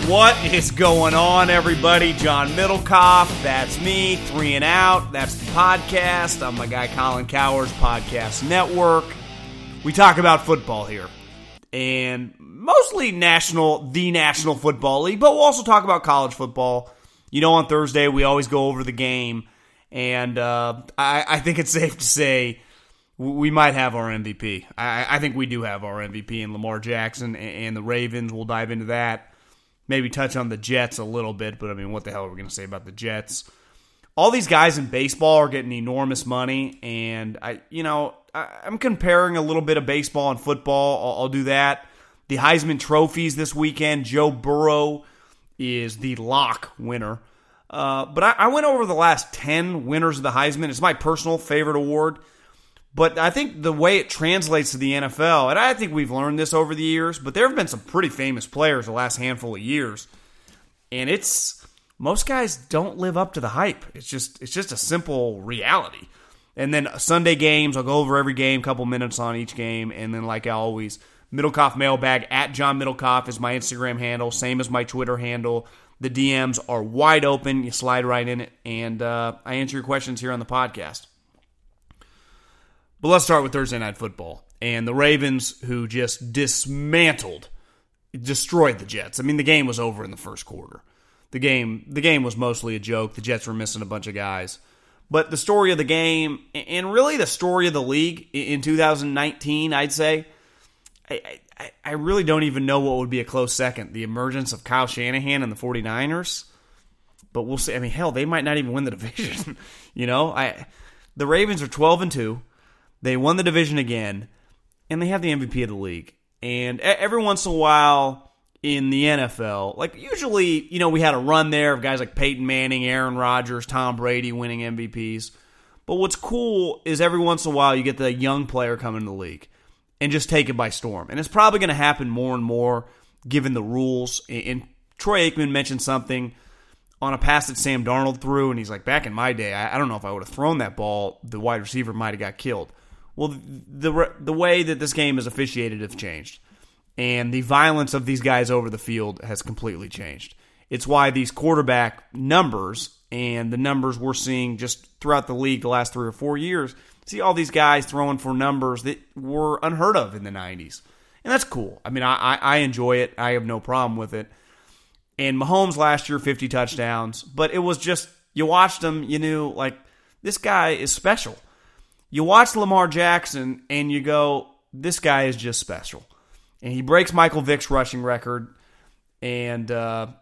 What is going on, everybody? John Middlecoff, that's me. 3 and Out, that's the podcast. I'm my guy Colin Cowers, Podcast Network. We talk about football here, and mostly the National Football League, but we'll also talk about college football. You know, on Thursday, we always go over the game, and I think it's safe to say we might have our MVP. I think we do have our MVP in Lamar Jackson and the Ravens. We'll dive into that. Maybe touch on the Jets a little bit, but I mean, what the hell are we going to say about the Jets? All these guys in baseball are getting enormous money, and I'm comparing a little bit of baseball and football. I'll do that. The Heisman trophies this weekend. Joe Burrow is the lock winner. But I went over the last 10 winners of the Heisman. It's my personal favorite award. But I think the way it translates to the NFL, and I think we've learned this over the years, but there have been some pretty famous players the last handful of years, and most guys don't live up to the hype. It's just a simple reality. And then Sunday games, I'll go over every game, couple minutes on each game, and then like always, Middlecoff Mailbag at John Middlecoff is my Instagram handle, same as my Twitter handle. The DMs are wide open. You slide right in it, and I answer your questions here on the podcast. But let's start with Thursday Night Football and the Ravens, who just destroyed the Jets. I mean, the game was over in the first quarter. The game was mostly a joke. The Jets were missing a bunch of guys. But the story of the game, and really the story of the league in 2019, I'd say, I really don't even know what would be a close second. The emergence of Kyle Shanahan and the 49ers. But we'll see. I mean, hell, they might not even win the division. The Ravens are 12-2. They won the division again, and they have the MVP of the league. And every once in a while in the NFL, like usually, we had a run there of guys like Peyton Manning, Aaron Rodgers, Tom Brady winning MVPs. But what's cool is every once in a while you get the young player come into the league and just take it by storm. And it's probably going to happen more and more given the rules. And Troy Aikman mentioned something on a pass that Sam Darnold threw, and he's like, back in my day, I don't know if I would have thrown that ball, the wide receiver might have got killed. Well, the way that this game is officiated has changed, and the violence of these guys over the field has completely changed. It's why these quarterback numbers and the numbers we're seeing just throughout the league the last 3 or 4 years, see all these guys throwing for numbers that were unheard of in the 90s. And that's cool. I mean, I enjoy it. I have no problem with it. And Mahomes last year, 50 touchdowns, but it was just, you watched him, you knew, like, this guy is special. You watch Lamar Jackson, and you go, this guy is just special. And he breaks Michael Vick's rushing record, and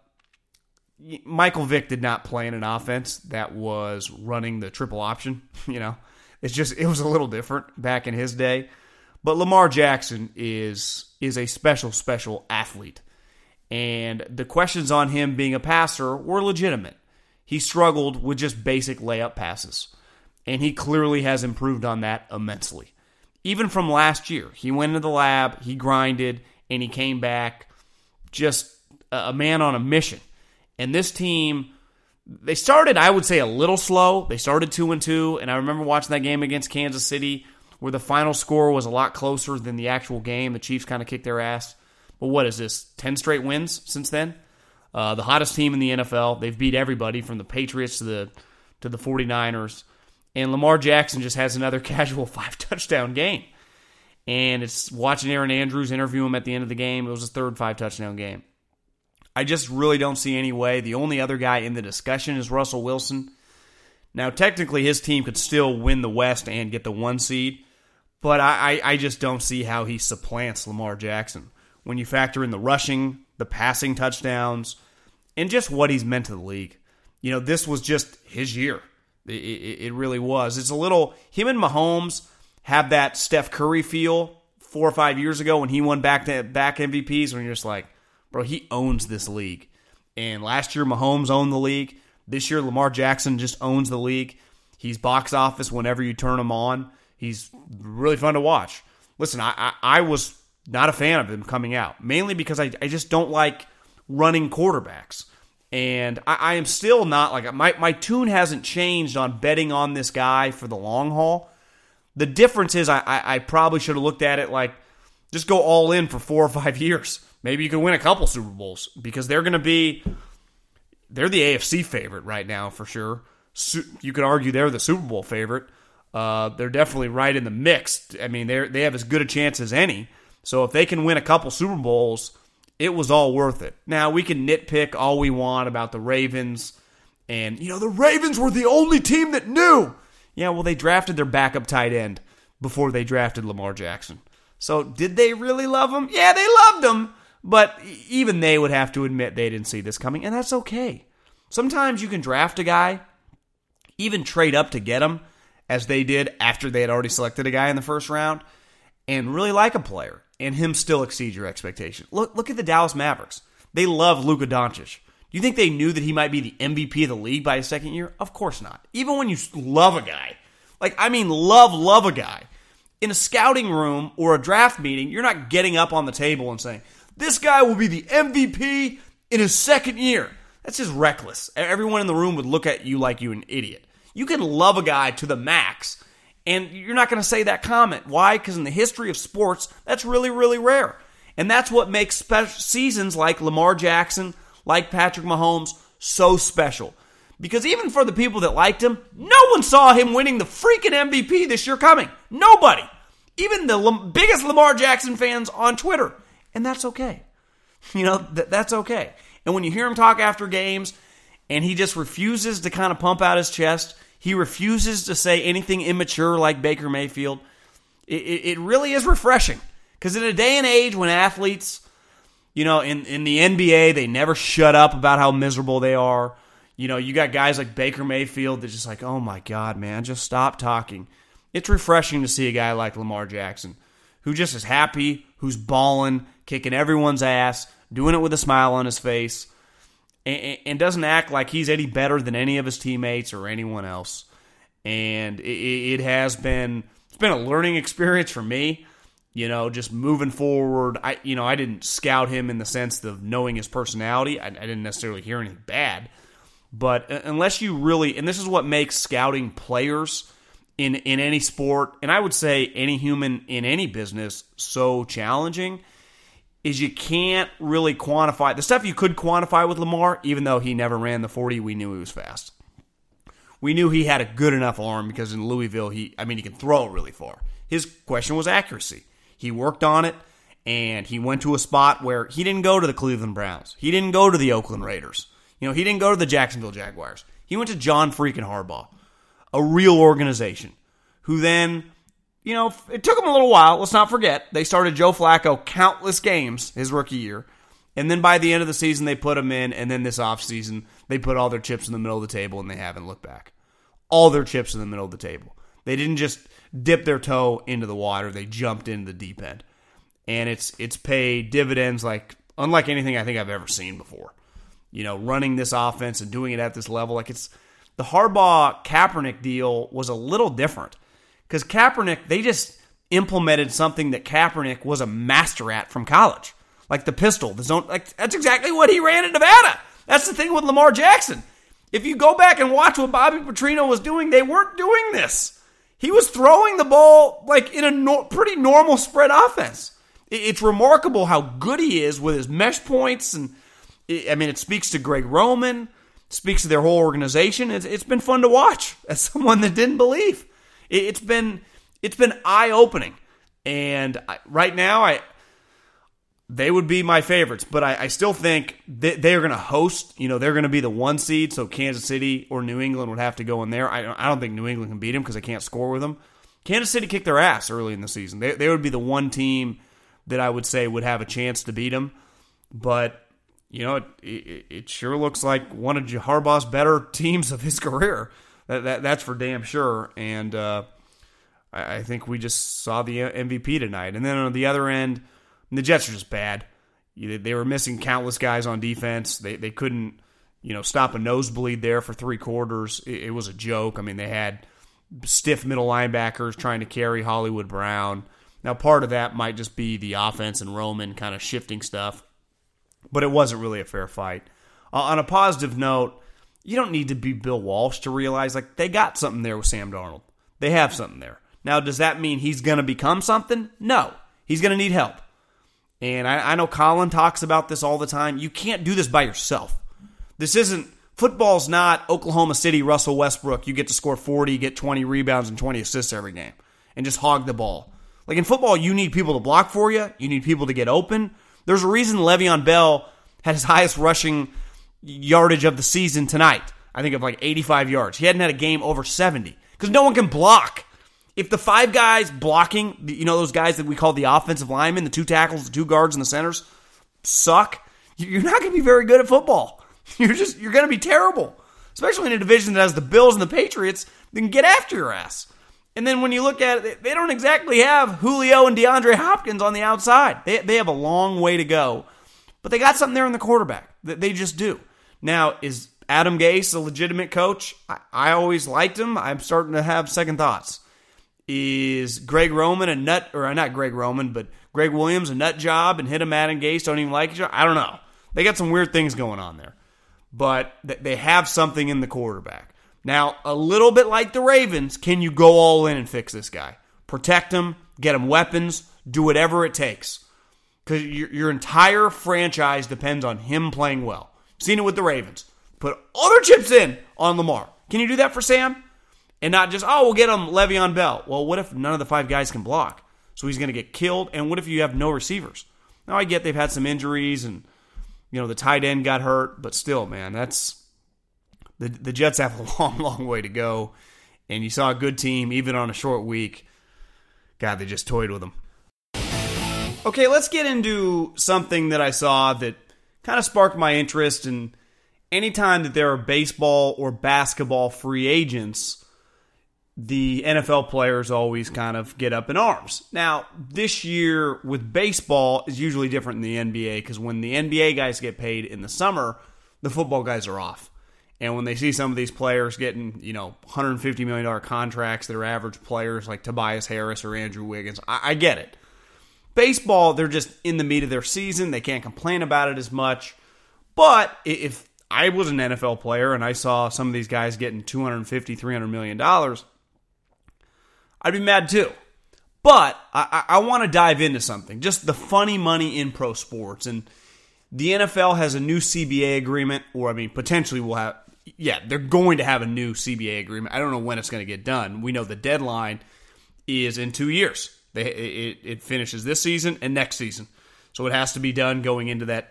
Michael Vick did not play in an offense that was running the triple option. It was a little different back in his day. But Lamar Jackson is a special, special athlete. And the questions on him being a passer were legitimate. He struggled with just basic layup passes. And he clearly has improved on that immensely. Even from last year, he went into the lab, he grinded, and he came back just a man on a mission. And this team, they started, I would say, a little slow. They started 2-2, and I remember watching that game against Kansas City where the final score was a lot closer than the actual game. The Chiefs kind of kicked their ass. But what is this, 10 straight wins since then? The hottest team in the NFL. They've beat everybody from the Patriots to the 49ers. And Lamar Jackson just has another casual 5-touchdown game. And it's watching Aaron Andrews interview him at the end of the game. It was his third 5-touchdown game. I just really don't see any way. The only other guy in the discussion is Russell Wilson. Now, technically, his team could still win the West and get the 1 seed. But I just don't see how he supplants Lamar Jackson. When you factor in the rushing, the passing touchdowns, and just what he's meant to the league. This was just his year. It really was. It's a little, him and Mahomes have that Steph Curry feel 4 or 5 years ago when he won back-to-back MVPs, when you're just like, bro, he owns this league. And last year, Mahomes owned the league. This year, Lamar Jackson just owns the league. He's box office whenever you turn him on. He's really fun to watch. Listen, I was not a fan of him coming out, mainly because I just don't like running quarterbacks. And I am still not, like, my tune hasn't changed on betting on this guy for the long haul. The difference is I probably should have looked at it like, just go all in for 4 or 5 years. Maybe you can win a couple Super Bowls because they're the AFC favorite right now for sure. You could argue they're the Super Bowl favorite. They're definitely right in the mix. I mean, they have as good a chance as any. So if they can win a couple Super Bowls, it was all worth it. Now, we can nitpick all we want about the Ravens. And, the Ravens were the only team that knew. Yeah, well, they drafted their backup tight end before they drafted Lamar Jackson. So did they really love him? Yeah, they loved him. But even they would have to admit they didn't see this coming. And that's okay. Sometimes you can draft a guy, even trade up to get him, as they did after they had already selected a guy in the first round, and really like a player, and him still exceed your expectation. Look at the Dallas Mavericks. They love Luka Doncic. Do you think they knew that he might be the MVP of the league by his second year? Of course not. Even when you love a guy, love a guy, in a scouting room or a draft meeting, you're not getting up on the table and saying, this guy will be the MVP in his second year. That's just reckless. Everyone in the room would look at you like you're an idiot. You can love a guy to the max, and you're not going to say that comment. Why? Because in the history of sports, that's really, really rare. And that's what makes seasons like Lamar Jackson, like Patrick Mahomes, so special. Because even for the people that liked him, no one saw him winning the freaking MVP this year coming. Nobody. Even the biggest Lamar Jackson fans on Twitter. And that's okay. That's okay. And when you hear him talk after games, and he just refuses to kind of pump out his chest, he refuses to say anything immature like Baker Mayfield, it really is refreshing. Because in a day and age when athletes, in the NBA, they never shut up about how miserable they are. You got guys like Baker Mayfield that's just like, oh my God, man, just stop talking. It's refreshing to see a guy like Lamar Jackson, who just is happy, who's balling, kicking everyone's ass, doing it with a smile on his face, and doesn't act like he's any better than any of his teammates or anyone else. And it's been a learning experience for me, just moving forward. I didn't scout him in the sense of knowing his personality. I didn't necessarily hear anything bad. But unless you really, and this is what makes scouting players in any sport, and I would say any human in any business, so challenging, is you can't really quantify. The stuff you could quantify with Lamar, even though he never ran the 40, we knew he was fast. We knew he had a good enough arm because in Louisville, he can throw it really far. His question was accuracy. He worked on it, and he went to a spot where he didn't go to the Cleveland Browns. He didn't go to the Oakland Raiders. He didn't go to the Jacksonville Jaguars. He went to John freaking Harbaugh, a real organization, who then, it took him a little while. Let's not forget, they started Joe Flacco countless games his rookie year. And then by the end of the season, they put him in. And then this offseason, they put all their chips in the middle of the table, and they haven't looked back. All their chips in the middle of the table. They didn't just dip their toe into the water. They jumped into the deep end. And it's paid dividends unlike anything I think I've ever seen before. Running this offense and doing it at this level. The Harbaugh-Kaepernick deal was a little different. Because Kaepernick, they just implemented something that Kaepernick was a master at from college. Like the pistol, the zone. That's exactly what he ran in Nevada. That's the thing with Lamar Jackson. If you go back and watch what Bobby Petrino was doing, they weren't doing this. He was throwing the ball in a pretty normal spread offense. It's remarkable how good he is with his mesh points. And it speaks to Greg Roman, speaks to their whole organization. It's been fun to watch as someone that didn't believe. It's been eye-opening. And right now, they would be my favorites, but I still think they are going to host. They're going to be the 1 seed, so Kansas City or New England would have to go in there. I don't think New England can beat them because they can't score with them. Kansas City kicked their ass early in the season. They would be the one team that I would say would have a chance to beat them. But, it sure looks like one of Harbaugh's better teams of his career. That's for damn sure. And I think we just saw the MVP tonight. And then on the other end, the Jets are just bad. They were missing countless guys on defense. They couldn't, stop a nosebleed there for 3 quarters. It was a joke. They had stiff middle linebackers trying to carry Hollywood Brown. Now, part of that might just be the offense and Roman kind of shifting stuff, but it wasn't really a fair fight. On a positive note, you don't need to be Bill Walsh to realize they got something there with Sam Darnold. They have something there. Now, does that mean he's going to become something? No. He's going to need help. And I know Colin talks about this all the time. You can't do this by yourself. Football's not Oklahoma City, Russell Westbrook. You get to score 40, get 20 rebounds and 20 assists every game, and just hog the ball. Like in football, you need people to block for you. You need people to get open. There's a reason Le'Veon Bell had his highest rushing yardage of the season tonight. I think of like 85 yards. He hadn't had a game over 70 because no one can block. If the 5 guys blocking, those guys that we call the offensive linemen, the 2 tackles, the 2 guards, and the centers, suck, you're not going to be very good at football. You're going to be terrible, especially in a division that has the Bills and the Patriots that can get after your ass. And then when you look at it, they don't exactly have Julio and DeAndre Hopkins on the outside. They have a long way to go, but they got something there in the quarterback. They just do. Now, is Adam Gase a legitimate coach? I always liked him. I'm starting to have second thoughts. Is Greg Roman not Greg Roman, but Greg Williams a nut job and hit him Adam Gase don't even like each other? I don't know. They got some weird things going on there. But they have something in the quarterback. Now, a little bit like the Ravens, can you go all in and fix this guy? Protect him, get him weapons, do whatever it takes. Because your entire franchise depends on him playing well. Seen it with the Ravens. Put all their chips in on Lamar. Can you do that for Sam? And not just, we'll get him Le'Veon Bell. Well, what if none of the 5 guys can block? So he's going to get killed. And what if you have no receivers? Now, I get they've had some injuries and, the tight end got hurt. But still, man, that's the Jets have a long, long way to go. And you saw a good team, even on a short week. God, they just toyed with them. Okay, let's get into something that I saw that kind of sparked my interest. And anytime that there are baseball or basketball free agents, the NFL players always kind of get up in arms. Now, this year with baseball is usually different than the NBA because when the NBA guys get paid in the summer, the football guys are off. And when they see some of these players getting, $150 million contracts that are average players like Tobias Harris or Andrew Wiggins, I get it. Baseball, they're just in the meat of their season. They can't complain about it as much. But if I was an NFL player and I saw some of these guys getting $250, $300 million, I'd be mad too. But I want to dive into something. Just the funny money in pro sports. And the NFL has a new CBA agreement, potentially will have, they're going to have a new CBA agreement. I don't know when it's going to get done. We know the deadline is in 2 years. It finishes this season and next season. So it has to be done going into that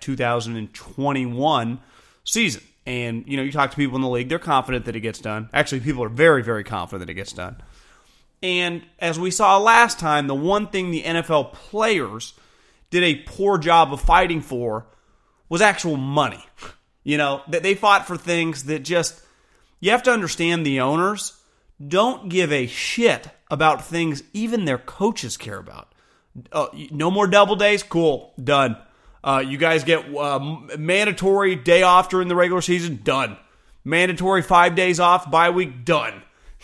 2021 season. And, you talk to people in the league, they're confident that it gets done. Actually, people are very, very confident that it gets done. And as we saw last time, the one thing the NFL players did a poor job of fighting for was actual money. That they fought for things that just, you have to understand the owners don't give a shit about things even their coaches care about. No more double days? Cool. Done. You guys get mandatory day off during the regular season? Done. Mandatory 5 days off, bye week? Done.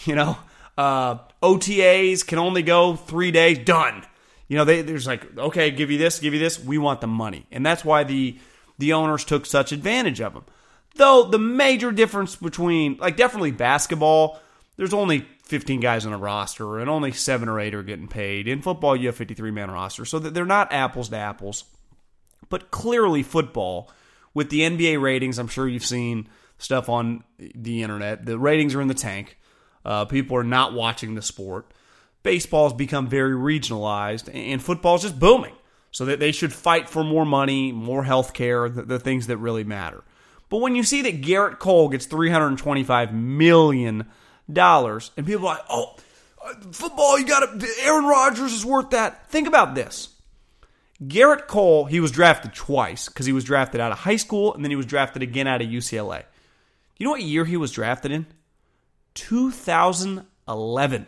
OTAs can only go 3 days? Done. There's like, okay, give you this. We want the money. And that's why the owners took such advantage of them. Though the major difference between, definitely basketball, there's only 15 guys on a roster, and only 7 or 8 are getting paid. In football, you have 53-man roster, so that they're not apples to apples. But clearly football, with the NBA ratings, I'm sure you've seen stuff on the internet, the ratings are in the tank. People are not watching the sport. Baseball's become very regionalized, and football's just booming. So that they should fight for more money, more health care, the things that really matter. But when you see that Garrett Cole gets $325 million, and people are like, football, Aaron Rodgers is worth that. Think about this. Garrett Cole, he was drafted twice because he was drafted out of high school and then he was drafted again out of UCLA. You know what year he was drafted in? 2011.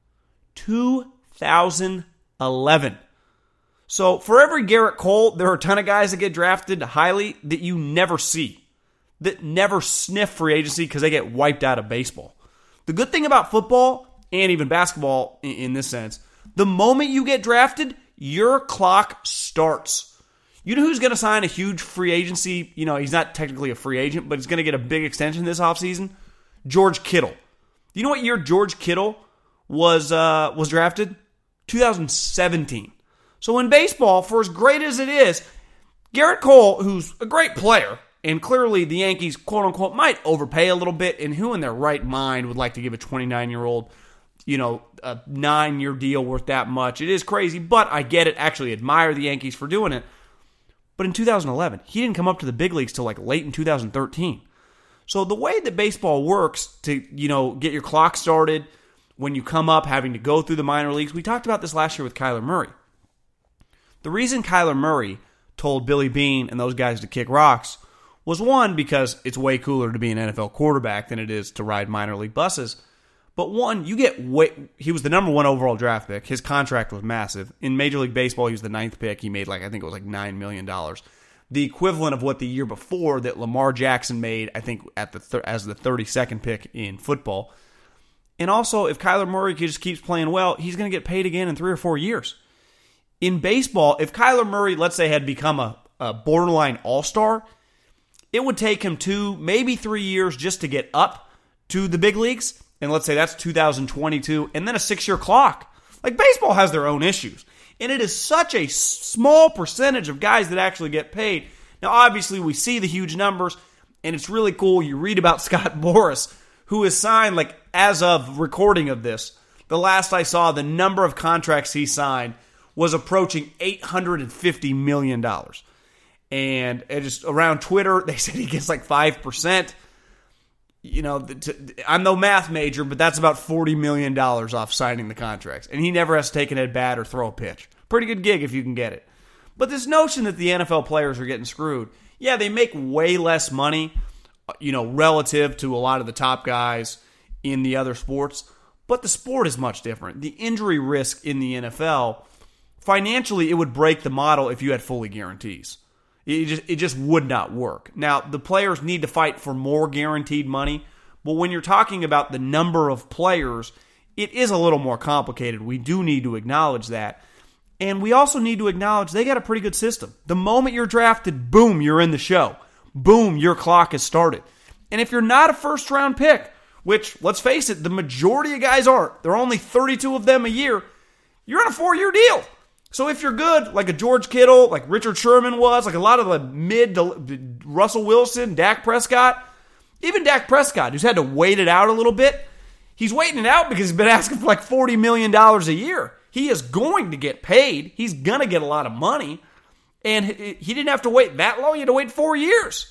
2011. So for every Garrett Cole, there are a ton of guys that get drafted highly that you never see, that never sniff free agency because they get wiped out of baseball. The good thing about football, and even basketball in this sense, the moment you get drafted, your clock starts. You know who's going to sign a huge free agency? He's not technically a free agent, but he's going to get a big extension this offseason? George Kittle. Do you know what year George Kittle was drafted? 2017. So in baseball, for as great as it is, Garrett Cole, who's a great player, and clearly the Yankees, quote-unquote, might overpay a little bit, and who in their right mind would like to give a 29-year-old, a 9-year deal worth that much? It is crazy, but I get it. Actually admire the Yankees for doing it. But in 2011, he didn't come up to the big leagues till like late in 2013. So the way that baseball works to, get your clock started when you come up having to go through the minor leagues, we talked about this last year with Kyler Murray. The reason Kyler Murray told Billy Beane and those guys to kick rocks was, one, because it's way cooler to be an NFL quarterback than it is to ride minor league buses. But one, he was the number 1 overall draft pick. His contract was massive. In Major League Baseball, he was the 9th pick. He made I think it was $9 million. The equivalent of what the year before that Lamar Jackson made, I think, as the 32nd pick in football. And also, if Kyler Murray just keeps playing well, he's going to get paid again in 3 or 4 years. In baseball, if Kyler Murray, let's say, had become a borderline all-star, it would take him 2, maybe 3 years just to get up to the big leagues. And let's say that's 2022, and then a 6-year clock. Baseball has their own issues. And it is such a small percentage of guys that actually get paid. Now, obviously, we see the huge numbers, and it's really cool. You read about Scott Boras, who is signed, as of recording of this, the last I saw, the number of contracts he signed was approaching $850 million. And it just around Twitter, they said he gets 5%. I'm no math major, but that's about $40 million off signing the contracts. And he never has to take an at bat or throw a pitch. Pretty good gig if you can get it. But this notion that the NFL players are getting screwed, yeah, they make way less money, relative to a lot of the top guys in the other sports. But the sport is much different. The injury risk in the NFL, financially, it would break the model if you had fully guarantees. It just would not work. Now, the players need to fight for more guaranteed money, but when you're talking about the number of players, it is a little more complicated. We do need to acknowledge that. And we also need to acknowledge they got a pretty good system. The moment you're drafted, boom, you're in the show. Boom, your clock has started. And if you're not a first-round pick, which, let's face it, the majority of guys aren't, there are only 32 of them a year, you're on a 4-year deal. So if you're good, like a George Kittle, like Richard Sherman was, like a lot of the Russell Wilson, Dak Prescott, even Dak Prescott, who's had to wait it out a little bit, he's waiting it out because he's been asking for $40 million a year. He is going to get paid. He's going to get a lot of money. And he didn't have to wait that long. He had to wait 4 years.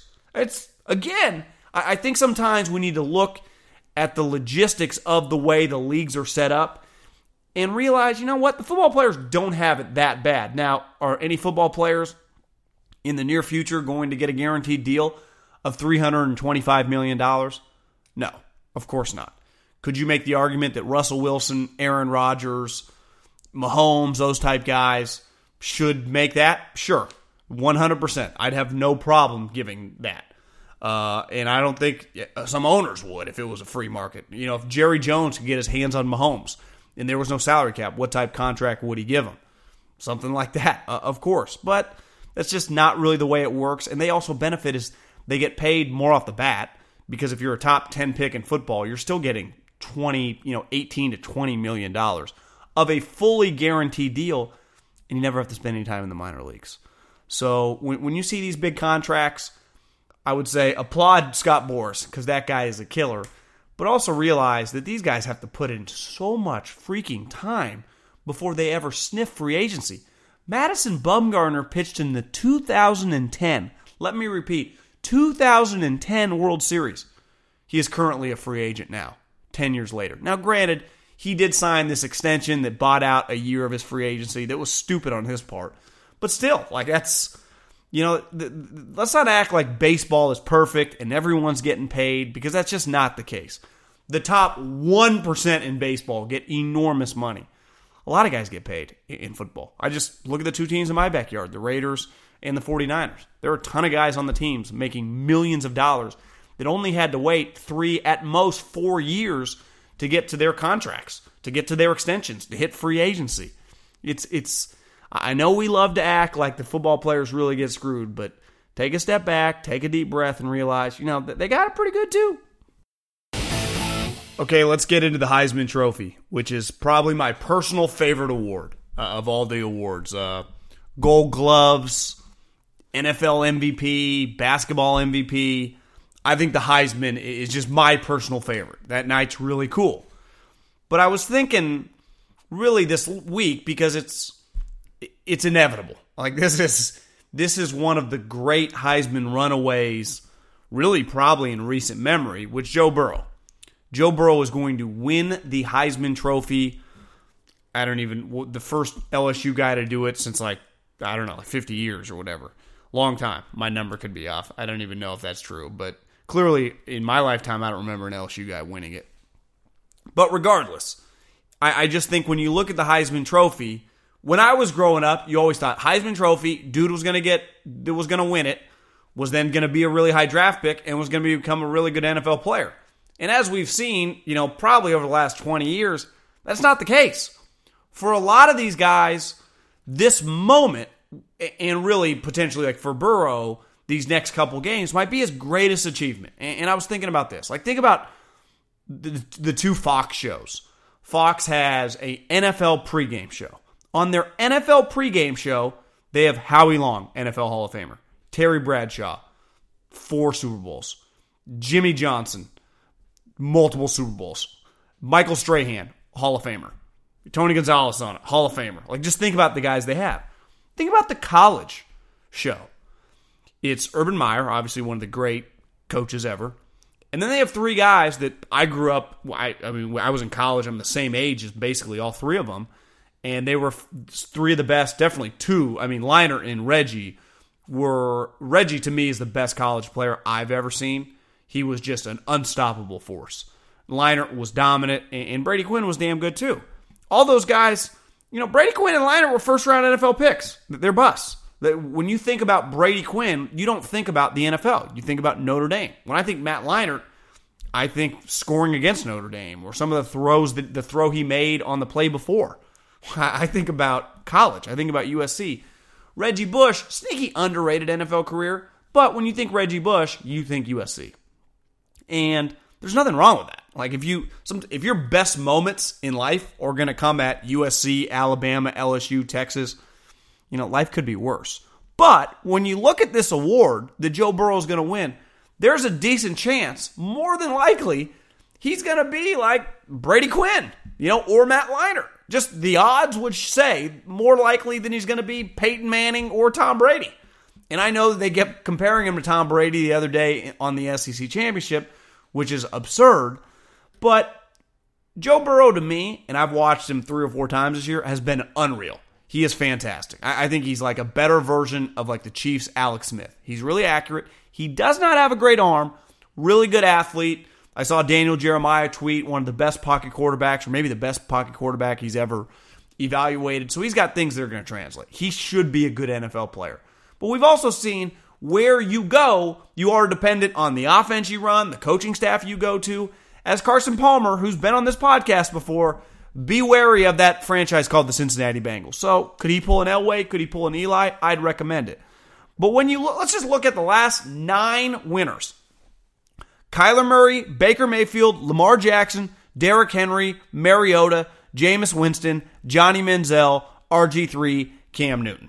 I think sometimes we need to look at the logistics of the way the leagues are set up and realize, the football players don't have it that bad. Now, are any football players in the near future going to get a guaranteed deal of $325 million? No, of course not. Could you make the argument that Russell Wilson, Aaron Rodgers, Mahomes, those type guys should make that? Sure, 100%. I'd have no problem giving that. And I don't think some owners would if it was a free market. If Jerry Jones could get his hands on Mahomes and there was no salary cap, what type contract would he give him? Something like that, of course. But that's just not really the way it works. And they also benefit is they get paid more off the bat because if you're a top 10 pick in football, you're still getting 18 to $20 million of a fully guaranteed deal, and you never have to spend any time in the minor leagues. So when you see these big contracts, I would say applaud Scott Boras because that guy is a killer. But also realize that these guys have to put in so much freaking time before they ever sniff free agency. Madison Bumgarner pitched in the 2010, let me repeat, 2010 World Series. He is currently a free agent now, 10 years later. Now, granted, he did sign this extension that bought out a year of his free agency. That was stupid on his part. But still, that's... let's not act like baseball is perfect and everyone's getting paid because that's just not the case. The top 1% in baseball get enormous money. A lot of guys get paid in football. I just look at the two teams in my backyard, the Raiders and the 49ers. There are a ton of guys on the teams making millions of dollars that only had to wait 3, at most 4 years to get to their contracts, to get to their extensions, to hit free agency. I know we love to act like the football players really get screwed, but take a step back, take a deep breath, and realize, they got it pretty good too. Okay, let's get into the Heisman Trophy, which is probably my personal favorite award. of all the awards. Gold Gloves, NFL MVP, basketball MVP. I think the Heisman is just my personal favorite. That night's really cool. But I was thinking really this week, because it's inevitable. Like this is one of the great Heisman runaways, really probably in recent memory, with Joe Burrow. Joe Burrow is going to win the Heisman Trophy. The first LSU guy to do it since like 50 years or whatever. Long time. My number could be off. I don't even know if that's true. But clearly, in my lifetime, I don't remember an LSU guy winning it. But regardless, I just think when you look at the Heisman Trophy, when I was growing up, you always thought Heisman Trophy, dude was going to win it, was then going to be a really high draft pick, and was going to become a really good NFL player. And as we've seen, probably over the last 20 years, that's not the case. For a lot of these guys, this moment, and really potentially like for Burrow, these next couple games might be his greatest achievement. And I was thinking about this. Like, think about the two Fox shows. Fox has a NFL pregame show. On their NFL pregame show, they have Howie Long, NFL Hall of Famer. Terry Bradshaw, 4 Super Bowls. Jimmy Johnson, multiple Super Bowls. Michael Strahan, Hall of Famer. Tony Gonzalez on it, Hall of Famer. Like, just think about the guys they have. Think about the college show. It's Urban Meyer, obviously one of the great coaches ever. And then they have 3 guys that I grew up, I was in college, I'm the same age as basically all 3 of them. And they were 3 of the best, definitely 2. Leinart and Reggie to me is the best college player I've ever seen. He was just an unstoppable force. Leinart was dominant, and Brady Quinn was damn good too. All those guys, Brady Quinn and Leinart were first-round NFL picks. They're busts. When you think about Brady Quinn, you don't think about the NFL. You think about Notre Dame. When I think Matt Leinart, I think scoring against Notre Dame or some of the throws, the throw he made on the play before. I think about college. I think about USC. Reggie Bush, sneaky underrated NFL career, but when you think Reggie Bush, you think USC. And there's nothing wrong with that. Like, if your best moments in life are going to come at USC, Alabama, LSU, Texas, life could be worse. But when you look at this award that Joe Burrow is going to win, there's a decent chance, more than likely, he's going to be like Brady Quinn, or Matt Leinart. Just the odds would say more likely than he's going to be Peyton Manning or Tom Brady. And I know that they kept comparing him to Tom Brady the other day on the SEC Championship, which is absurd. But Joe Burrow, to me, and I've watched him 3 or 4 times this year, has been unreal. He is fantastic. I think he's like a better version of like the Chiefs' Alex Smith. He's really accurate. He does not have a great arm. Really good athlete. I saw Daniel Jeremiah tweet one of the best pocket quarterbacks, or maybe the best pocket quarterback he's ever evaluated. So he's got things that are going to translate. He should be a good NFL player. But we've also seen where you go, you are dependent on the offense you run, the coaching staff you go to. As Carson Palmer, who's been on this podcast before, be wary of that franchise called the Cincinnati Bengals. So, could he pull an Elway? Could he pull an Eli? I'd recommend it. But when you look, let's just look at the last 9 winners. Kyler Murray, Baker Mayfield, Lamar Jackson, Derrick Henry, Mariota, Jameis Winston, Johnny Manziel, RG3, Cam Newton.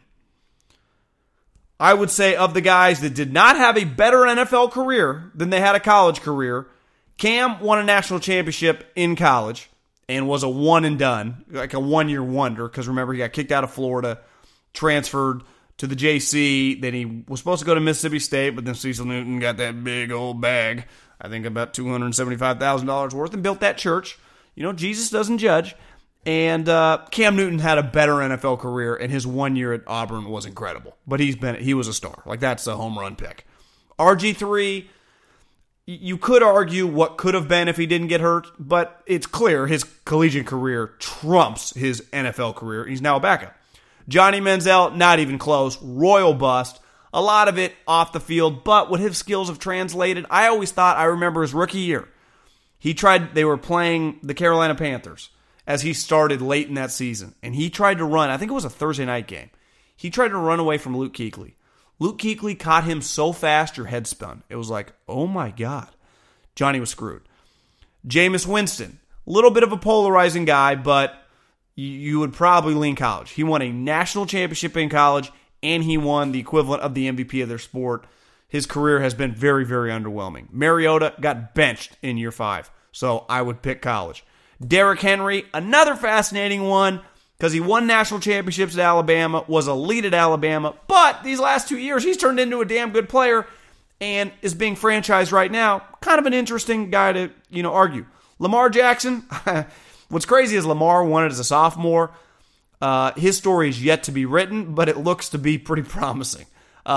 I would say of the guys that did not have a better NFL career than they had a college career, Cam won a national championship in college and was a one and done, like a one-year wonder, because remember, he got kicked out of Florida, transferred to the JC, then he was supposed to go to Mississippi State, but then Cecil Newton got that big old bag, I think about $275,000 worth, and built that church. Jesus doesn't judge. And Cam Newton had a better NFL career, and his 1 year at Auburn was incredible. But he was a star. Like, that's a home run pick. RG3, you could argue what could have been if he didn't get hurt, but it's clear his collegiate career trumps his NFL career. He's now a backup. Johnny Manziel, not even close. Royal bust. A lot of it off the field, but what his skills have translated, I remember his rookie year. They were playing the Carolina Panthers as he started late in that season, and he tried to run, I think it was a Thursday night game. He tried to run away from Luke Kuechly. Luke Kuechly caught him so fast your head spun. It was like, oh my God. Johnny was screwed. Jameis Winston, a little bit of a polarizing guy, but you would probably lean college. He won a national championship in college, and he won the equivalent of the MVP of their sport. His career has been very, very underwhelming. Mariota got benched in year 5, so I would pick college. Derrick Henry, another fascinating one, because he won national championships at Alabama, was elite at Alabama, but these last 2 years, he's turned into a damn good player and is being franchised right now. Kind of an interesting guy to, argue. Lamar Jackson, what's crazy is Lamar won it as a sophomore. His story is yet to be written, but it looks to be pretty promising.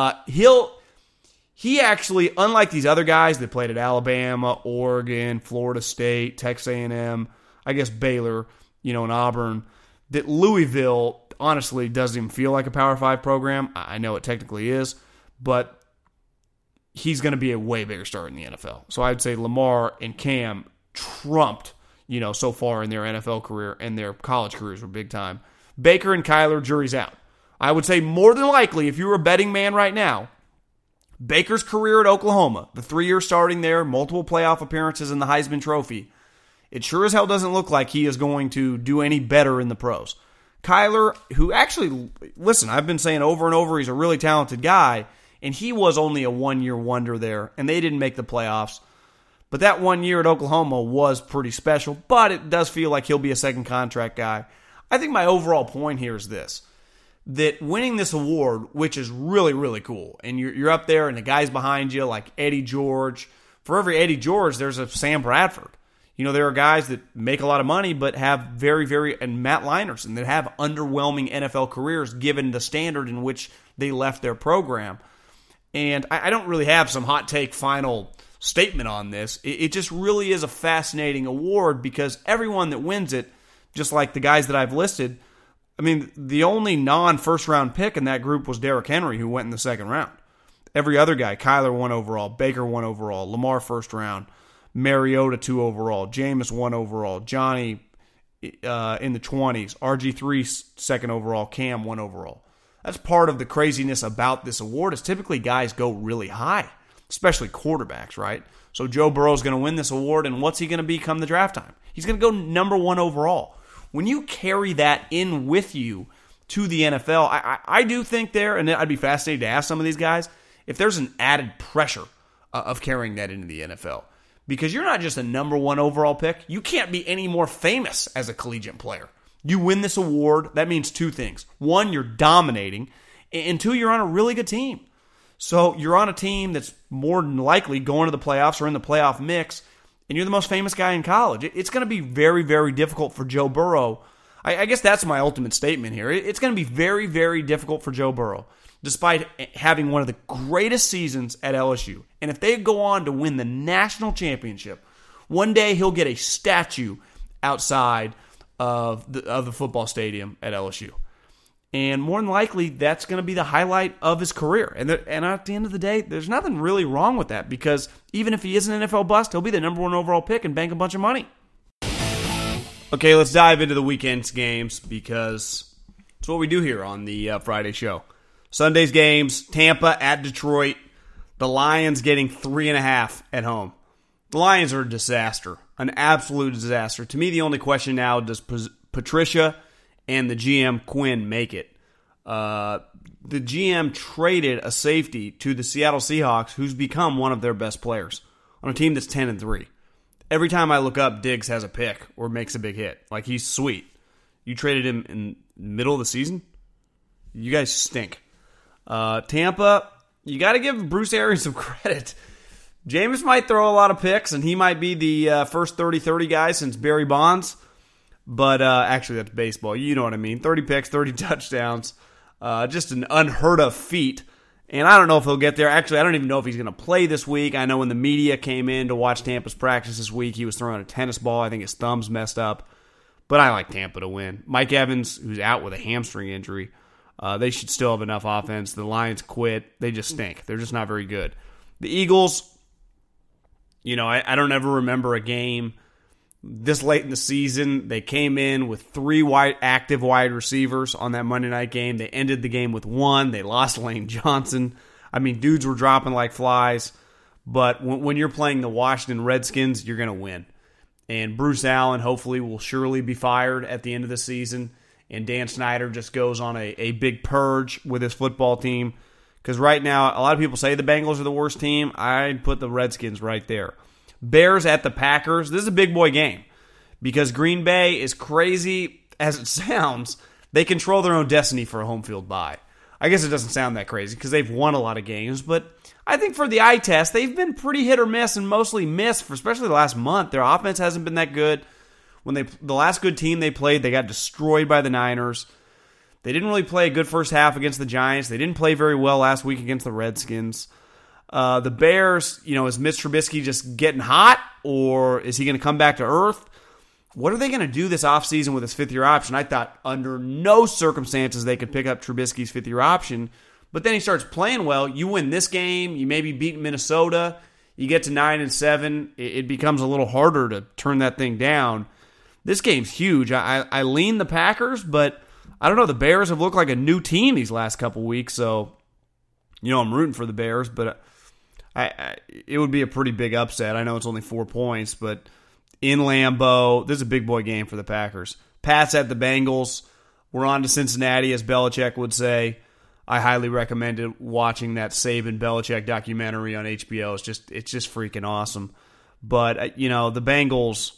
He actually, unlike these other guys that played at Alabama, Oregon, Florida State, Texas A&M, I guess Baylor, and Auburn, that Louisville honestly doesn't even feel like a Power 5 program. I know it technically is, but he's going to be a way bigger star in the NFL. So I'd say Lamar and Cam trumped, so far in their NFL career, and their college careers were big time. Baker and Kyler, jury's out. I would say more than likely, if you were a betting man right now, Baker's career at Oklahoma, the 3 years starting there, multiple playoff appearances in the Heisman Trophy, it sure as hell doesn't look like he is going to do any better in the pros. Kyler, who actually, listen, I've been saying over and over he's a really talented guy, and he was only a one-year wonder there, and they didn't make the playoffs. But that 1 year at Oklahoma was pretty special, but it does feel like he'll be a second contract guy. I think my overall point here is this, that winning this award, which is really, really cool, and you're up there and the guys behind you like Eddie George. For every Eddie George, there's a Sam Bradford. There are guys that make a lot of money but have and Matt Leinerson, that have underwhelming NFL careers given the standard in which they left their program. And I don't really have some hot take final statement on this. It just really is a fascinating award because everyone that wins it, just like the guys that I've listed, the only non-first round pick in that group was Derrick Henry, who went in the second round. Every other guy, Kyler 1 overall, Baker 1 overall, Lamar first round, Mariota 2 overall, Jameis 1 overall, Johnny in the 20s, RG3 second overall, Cam 1 overall. That's part of the craziness about this award is typically guys go really high, especially quarterbacks, right? So Joe Burrow's going to win this award, and what's he going to be come the draft time? He's going to go number 1 overall. When you carry that in with you to the NFL, I do think there, and I'd be fascinated to ask some of these guys, if there's an added pressure of carrying that into the NFL. Because you're not just a number 1 overall pick. You can't be any more famous as a collegiate player. You win this award, that means 2 things. 1, you're dominating, and 2, you're on a really good team. So you're on a team that's more than likely going to the playoffs or in the playoff mix, and you're the most famous guy in college. It's going to be very, very difficult for Joe Burrow. I guess that's my ultimate statement here. It's going to be very, very difficult for Joe Burrow, despite having one of the greatest seasons at LSU. And if they go on to win the national championship, one day he'll get a statue outside of the football stadium at LSU. And more than likely, that's going to be the highlight of his career. And at the end of the day, there's nothing really wrong with that because even if he is an NFL bust, he'll be the number 1 overall pick and bank a bunch of money. Okay, let's dive into the weekend's games because it's what we do here on the Friday show. Sunday's games, Tampa at Detroit. The Lions getting 3.5 at home. The Lions are a disaster, an absolute disaster. To me, the only question now, does Patricia and the GM Quinn make it? The GM traded a safety to the Seattle Seahawks, who's become one of their best players on a team that's 10-3. Every time I look up, Diggs has a pick or makes a big hit. Like, he's sweet. You traded him in the middle of the season? You guys stink. Tampa, you got to give Bruce Arians some credit. Jameis might throw a lot of picks, and he might be the first 30-30 guy since Barry Bonds. But actually, that's baseball. You know what I mean. 30 picks, 30 touchdowns. Just an unheard of feat. And I don't know if he'll get there. Actually, I don't even know if he's going to play this week. I know when the media came in to watch Tampa's practice this week, he was throwing a tennis ball. I think his thumb's messed up. But I like Tampa to win. Mike Evans, who's out with a hamstring injury, they should still have enough offense. The Lions quit. They just stink. They're just not very good. The Eagles, I don't ever remember a game this late in the season. They came in with 3 active wide receivers on that Monday night game. They ended the game with 1. They lost Lane Johnson. Dudes were dropping like flies. But when you're playing the Washington Redskins, you're going to win. And Bruce Allen hopefully will surely be fired at the end of the season. And Dan Snyder just goes on a big purge with his football team. Because right now, a lot of people say the Bengals are the worst team. I'd put the Redskins right there. Bears at the Packers. This is a big boy game. Because Green Bay, is crazy as it sounds, they control their own destiny for a home field bye. I guess it doesn't sound that crazy because they've won a lot of games. But I think for the eye test, they've been pretty hit or miss and mostly missed for especially the last month. Their offense hasn't been that good. When the last good team they played, they got destroyed by the Niners. They didn't really play a good first half against the Giants. They didn't play very well last week against the Redskins. The Bears, is Mitch Trubisky just getting hot, or is he going to come back to earth? What are they going to do this offseason with his fifth-year option? I thought under no circumstances they could pick up Trubisky's fifth-year option. But then he starts playing well. You win this game. You maybe beat Minnesota. You get to 9-7. It becomes a little harder to turn that thing down. This game's huge. I lean the Packers, but I don't know. The Bears have looked like a new team these last couple weeks, so I'm rooting for the Bears, but it would be a pretty big upset. I know it's only 4 points, but in Lambeau, this is a big boy game for the Packers. Pats at the Bengals. We're on to Cincinnati, as Belichick would say. I highly recommend watching that Saban-Belichick documentary on HBO. It's just freaking awesome. But, the Bengals,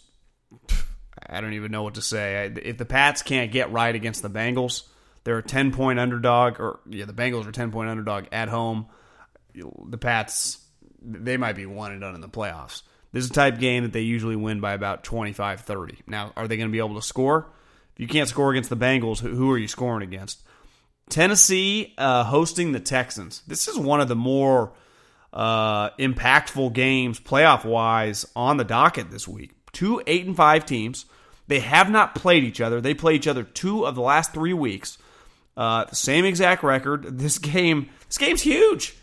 I don't even know what to say. If the Pats can't get right against the Bengals, they're a 10-point underdog. The Bengals are a 10-point underdog at home. The Pats, they might be one and done in the playoffs. This is a type game that they usually win by about 25-30. Now, are they going to be able to score? If you can't score against the Bengals, who are you scoring against? Tennessee hosting the Texans. This is one of the more impactful games, playoff-wise, on the docket this week. 2 8-5 teams. They have not played each other. They play each other 2 of the last 3 weeks. Same exact record. This game's huge.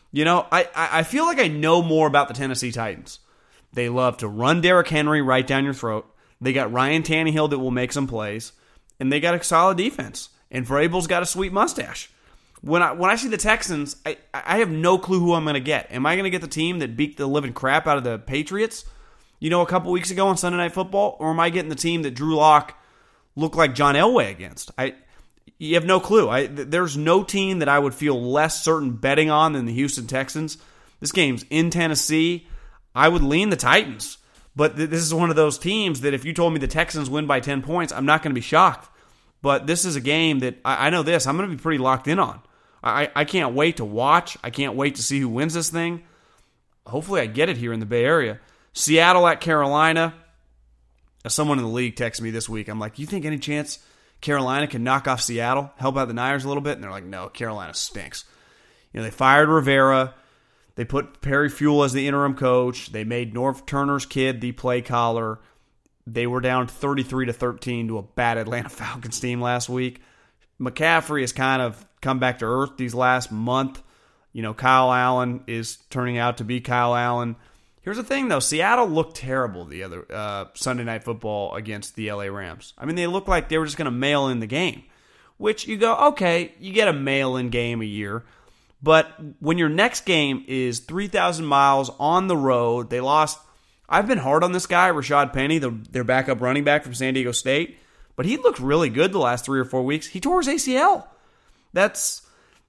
I feel like I know more about the Tennessee Titans. They love to run Derrick Henry right down your throat. They got Ryan Tannehill that will make some plays. And they got a solid defense. And Vrabel's got a sweet mustache. When I see the Texans, I have no clue who I'm going to get. Am I going to get the team that beat the living crap out of the Patriots, a couple weeks ago on Sunday Night Football? Or am I getting the team that Drew Lock looked like John Elway against? You have no clue. There's no team that I would feel less certain betting on than the Houston Texans. This game's in Tennessee. I would lean the Titans. But this is one of those teams that if you told me the Texans win by 10 points, I'm not going to be shocked. But this is a game that I know this. I'm going to be pretty locked in on. I can't wait to watch. I can't wait to see who wins this thing. Hopefully I get it here in the Bay Area. Seattle at Carolina. Someone in the league texted me this week. I'm like, you think any chance Carolina can knock off Seattle, help out the Niners a little bit? And they're like, no, Carolina stinks. They fired Rivera. They put Perry Fewell as the interim coach. They made Norv Turner's kid the play caller. They were down 33-13 to a bad Atlanta Falcons team last week. McCaffrey has kind of come back to earth these last month. Kyle Allen is turning out to be Kyle Allen. Here's the thing, though. Seattle looked terrible the other Sunday Night Football against the LA Rams. I mean, they looked like they were just going to mail in the game, which you go, okay, you get a mail-in game a year. But when your next game is 3,000 miles on the road, they lost. I've been hard on this guy, Rashad Penny, their backup running back from San Diego State. But he looked really good the last 3 or 4 weeks. He tore his ACL. That's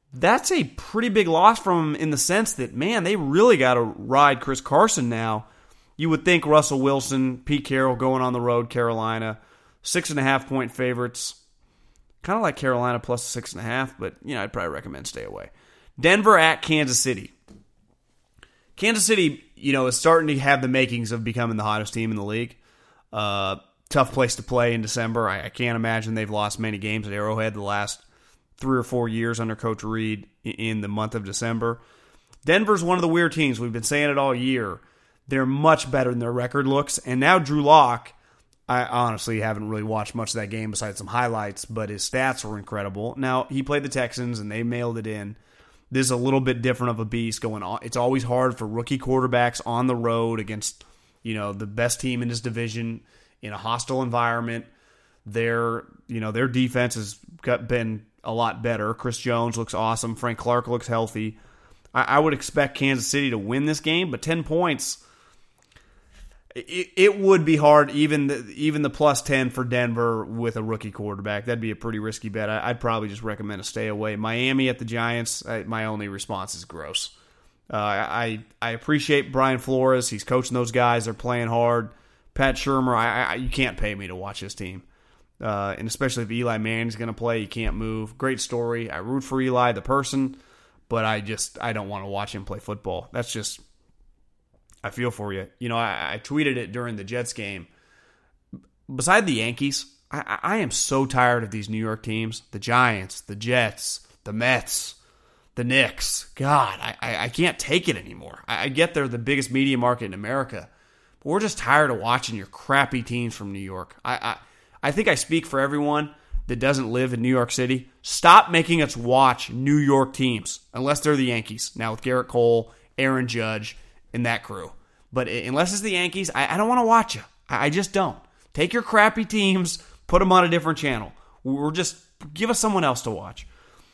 a pretty big loss from him in the sense that, man, they really got to ride Chris Carson now. You would think Russell Wilson, Pete Carroll going on the road, Carolina, 6.5-point favorites. Kind of like Carolina plus 6.5, but I'd probably recommend stay away. Denver at Kansas City. Kansas City, is starting to have the makings of becoming the hottest team in the league. Tough place to play in December. I can't imagine they've lost many games at Arrowhead the last 3 or 4 years under Coach Reed in the month of December. Denver's one of the weird teams. We've been saying it all year. They're much better than their record looks. And now Drew Lock, I honestly haven't really watched much of that game besides some highlights, but his stats were incredible. Now, he played the Texans, and they mailed it in. This is a little bit different of a beast going on. It's always hard for rookie quarterbacks on the road against, the best team in his division in a hostile environment. Their defense has been a lot better. Chris Jones looks awesome. Frank Clark looks healthy. I would expect Kansas City to win this game, but 10 points, It would be hard, even the plus 10 for Denver with a rookie quarterback. That'd be a pretty risky bet. I'd probably just recommend a stay away. Miami at the Giants, my only response is gross. I appreciate Brian Flores. He's coaching those guys. They're playing hard. Pat Shurmur, you can't pay me to watch this team. And especially if Eli Manning's going to play, you can't move. Great story. I root for Eli, the person, but I don't want to watch him play football. That's just... I feel for you. I tweeted it during the Jets game. Beside the Yankees, I am so tired of these New York teams. The Giants, the Jets, the Mets, the Knicks. God, I can't take it anymore. I get they're the biggest media market in America, but we're just tired of watching your crappy teams from New York. I think I speak for everyone that doesn't live in New York City. Stop making us watch New York teams, unless they're the Yankees. Now with Garrett Cole, Aaron Judge, and that crew. But unless it's the Yankees, I don't want to watch you. I just don't. Take your crappy teams, put them on a different channel. Give us someone else to watch.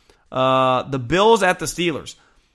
The Bills at the Steelers.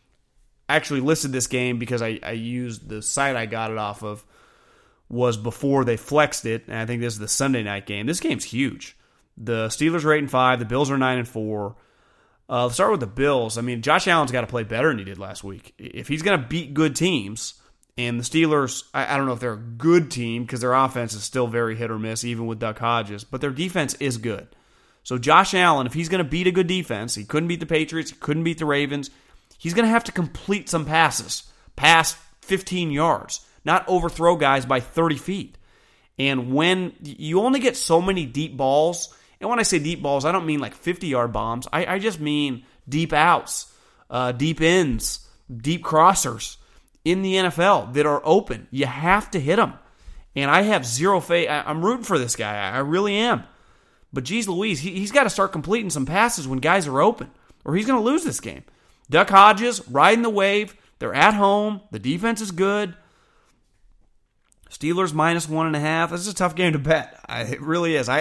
I actually listed this game because I used the site I got it off of was before they flexed it, and I think this is the Sunday night game. This game's huge. The Steelers are 8-5. The Bills are 9-4. Let's start with the Bills. I mean, Josh Allen's got to play better than he did last week. If he's going to beat good teams, and the Steelers, I don't know if they're a good team because their offense is still very hit or miss, even with Duck Hodges, but their defense is good. So Josh Allen, if he's going to beat a good defense, he couldn't beat the Patriots, he couldn't beat the Ravens, he's going to have to complete some passes, past 15 yards, not overthrow guys by 30 feet. And when you only get so many deep balls, and when I say deep balls, I don't mean like 50-yard bombs. I just mean deep outs, deep ins, deep crossers in the NFL that are open. You have to hit them. And I have zero faith. I'm rooting for this guy. I really am. But geez Louise, he's got to start completing some passes when guys are open, or he's going to lose this game. Duck Hodges, riding the wave. They're at home. The defense is good. Steelers -1.5. This is a tough game to bet. It really is.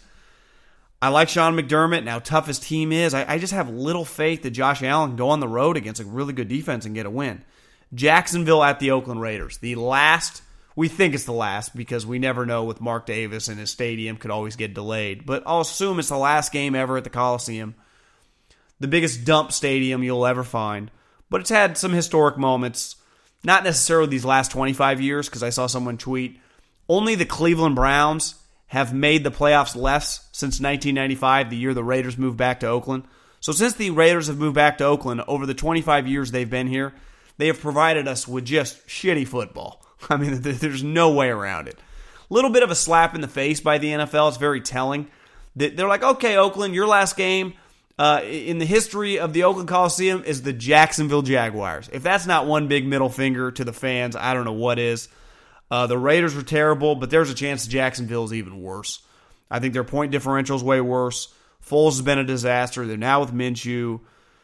I like Sean McDermott and how tough his team is. I just have little faith that Josh Allen can go on the road against a really good defense and get a win. Jacksonville at the Oakland Raiders. The last, we think it's the last because we never know with Mark Davis and his stadium could always get delayed. But I'll assume it's the last game ever at the Coliseum. The biggest dump stadium you'll ever find. But it's had some historic moments. Not necessarily these last 25 years because I saw someone tweet, only the Cleveland Browns have made the playoffs less since 1995, the year the Raiders moved back to Oakland. So since the Raiders have moved back to Oakland, over the 25 years they've been here, they have provided us with just shitty football. I mean, there's no way around it. A little bit of a slap in the face by the NFL. It's very telling. They're like, okay, Oakland, your last game in the history of the Oakland Coliseum is the Jacksonville Jaguars. If that's not one big middle finger to the fans, I don't know what is. The Raiders were terrible, but there's a chance Jacksonville is even worse. I think their point differential is way worse. Foles has been a disaster. They're now with Minshew.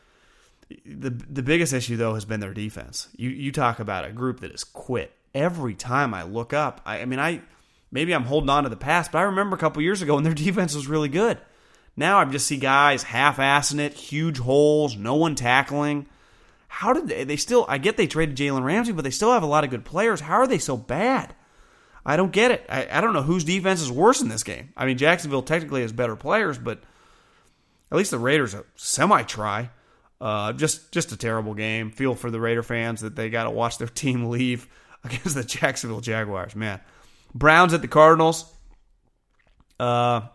The biggest issue, though, has been their defense. You talk about a group that has quit. Every time I look up, maybe I'm holding on to the past, but I remember a couple years ago when their defense was really good. Now I just see guys half-assing it, huge holes, no one tackling. How did they still, I get they traded Jalen Ramsey, but they still have a lot of good players. How are they so bad? I don't get it. I don't know whose defense is worse in this game. I mean, Jacksonville technically has better players, but at least the Raiders are semi-try. Just a terrible game. Feel for the Raider fans that they got to watch their team leave against the Jacksonville Jaguars. Man, Browns at the Cardinals. I'm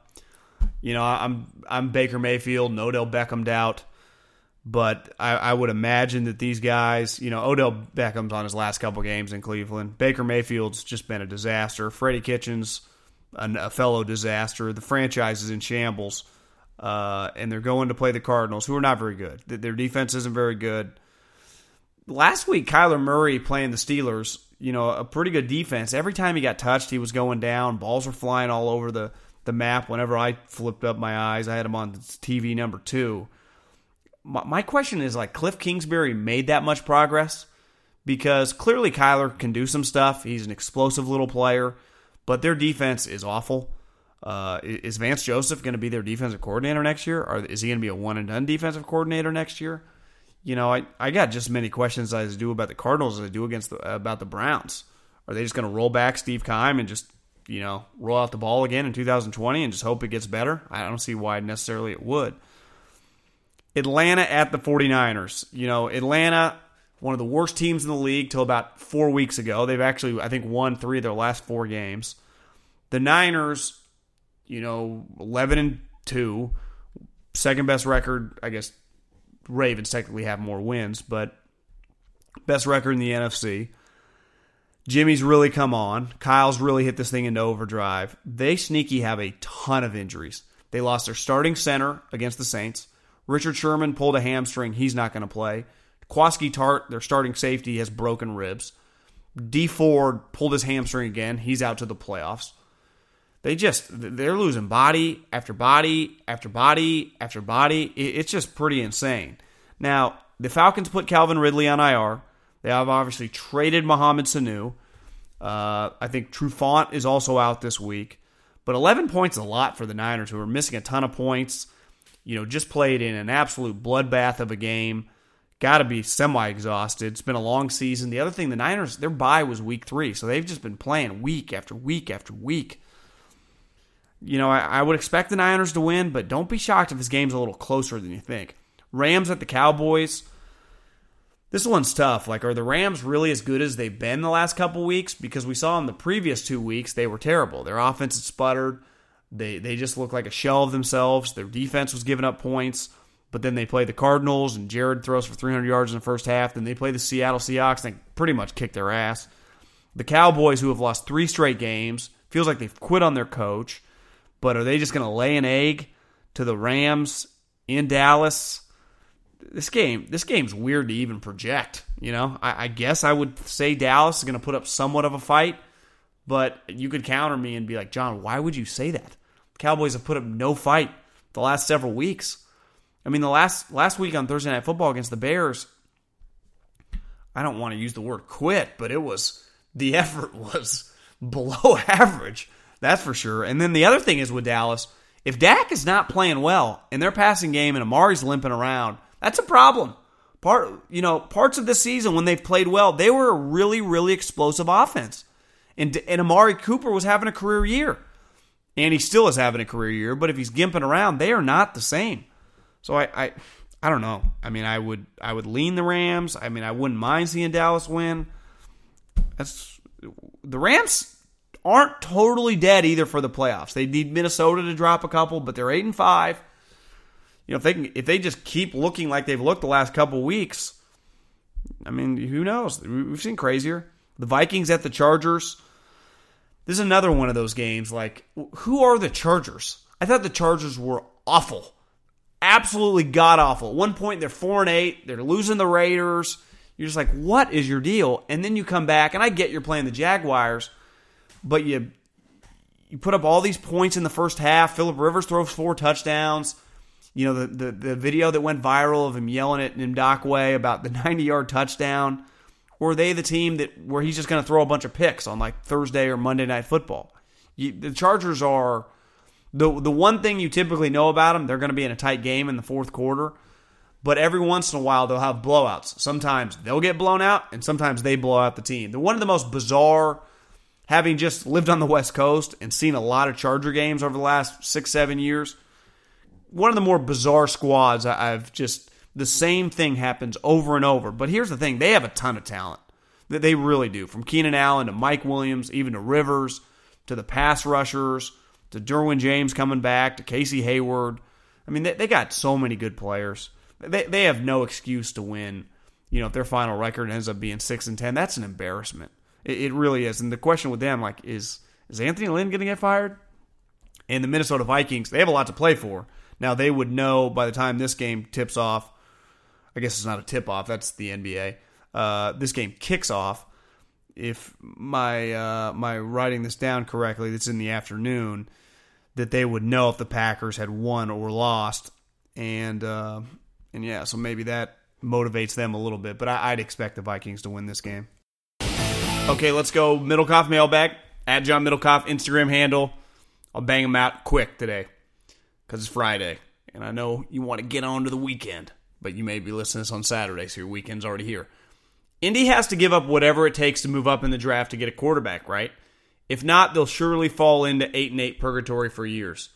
Baker Mayfield and Odell Beckham'd out, but I would imagine that these guys, Odell Beckham's on his last couple games in Cleveland. Baker Mayfield's just been a disaster. Freddie Kitchens, a fellow disaster. The franchise is in shambles. And they're going to play the Cardinals, who are not very good. Their defense isn't very good. Last week, Kyler Murray playing the Steelers, a pretty good defense. Every time he got touched, he was going down. Balls were flying all over the map. Whenever I flipped up my eyes, I had him on TV number 2. My question is, Cliff Kingsbury made that much progress? Because clearly Kyler can do some stuff. He's an explosive little player, but their defense is awful. Is Vance Joseph going to be their defensive coordinator next year? Or is he going to be a one-and-done defensive coordinator next year? I got just as many questions as I do about the Cardinals as I do about the Browns. Are they just going to roll back Steve Keim and just, roll out the ball again in 2020 and just hope it gets better? I don't see why necessarily it would. Atlanta at the 49ers. Atlanta, one of the worst teams in the league till about 4 weeks ago. They've actually, I think, won 3 of their last 4 games. The Niners, 11-2, second best record. I guess Ravens technically have more wins, but best record in the NFC. Jimmy's really come on. Kyle's really hit this thing into overdrive. They sneaky have a ton of injuries. They lost their starting center against the Saints. Richard Sherman pulled a hamstring. He's not going to play. Kwaski Tart, their starting safety, has broken ribs. D Ford pulled his hamstring again. He's out to the playoffs. They're losing body after body after body after body. It's just pretty insane. Now, the Falcons put Calvin Ridley on IR. They have obviously traded Mohamed Sanu. I think Trufant is also out this week. But 11 points is a lot for the Niners, who are missing a ton of points. Just played in an absolute bloodbath of a game. Got to be semi-exhausted. It's been a long season. The other thing, the Niners, their bye was week 3, so they've just been playing week after week after week. I would expect the Niners to win, but don't be shocked if this game's a little closer than you think. Rams at the Cowboys. This one's tough. Are the Rams really as good as they've been the last couple weeks? Because we saw in the previous 2 weeks, they were terrible. Their offense had sputtered. They just looked like a shell of themselves. Their defense was giving up points. But then they play the Cardinals, and Jared throws for 300 yards in the first half. Then they play the Seattle Seahawks, and they pretty much kick their ass. The Cowboys, who have lost 3 straight games, feels like they've quit on their coach. But are they just going to lay an egg to the Rams in Dallas? This game's weird to even project. I guess I would say Dallas is going to put up somewhat of a fight, but you could counter me and be like, John, why would you say that? The Cowboys have put up no fight the last several weeks. I mean, the last week on Thursday Night Football against the Bears, I don't want to use the word quit, but the effort was below average. That's for sure. And then the other thing is with Dallas, if Dak is not playing well in their passing game and Amari's limping around, that's a problem. Parts of this season when they've played well, they were a really, really explosive offense. And Amari Cooper was having a career year. And he still is having a career year, but if he's gimping around, they are not the same. So I don't know. I mean, I would lean the Rams. I mean, I wouldn't mind seeing Dallas win. The Rams aren't totally dead either for the playoffs. They need Minnesota to drop a couple, but they're 8-5. If they just keep looking like they've looked the last couple weeks, I mean, who knows? We've seen crazier. The Vikings at the Chargers. This is another one of those games. Who are the Chargers? I thought the Chargers were awful. Absolutely god-awful. At one point, they're 4-8. They're losing the Raiders. You're just like, what is your deal? And then you come back, and I get you're playing the Jaguars, but you put up all these points in the first half. Phillip Rivers throws 4 touchdowns. The video that went viral of him yelling at Ndakwe about the 90-yard touchdown. Or are they the team where he's just going to throw a bunch of picks on Thursday or Monday Night Football? The Chargers are the one thing you typically know about them. They're going to be in a tight game in the fourth quarter, but every once in a while they'll have blowouts. Sometimes they'll get blown out, and sometimes they blow out the team. They're one of the most bizarre, having just lived on the West Coast and seen a lot of Charger games over the last 6-7 years. One of the more bizarre squads I've just... The same thing happens over and over. But here's the thing. They have a ton of talent. They really do. From Keenan Allen to Mike Williams, even to Rivers, to the pass rushers, to Derwin James coming back, to Casey Hayward. I mean, they got so many good players. They have no excuse to win. If their final record ends up being 6-10, that's an embarrassment. It really is. And the question with them, is Anthony Lynn going to get fired? And the Minnesota Vikings, they have a lot to play for. Now, they would know by the time this game tips off. I guess it's not a tip-off. That's the NBA. This game kicks off. If my writing this down correctly, that's in the afternoon, that they would know if the Packers had won or lost. And yeah, so maybe that motivates them a little bit. But I'd expect the Vikings to win this game. Okay, let's go Middlecoff mailbag. At John Middlecoff, Instagram handle. I'll bang them out quick today because it's Friday. And I know you want to get on to the weekend. But you may be listening to this on Saturday, so your weekend's already here. Indy has to give up whatever it takes to move up in the draft to get a quarterback, right? If not, they'll surely fall into 8-8 purgatory for years.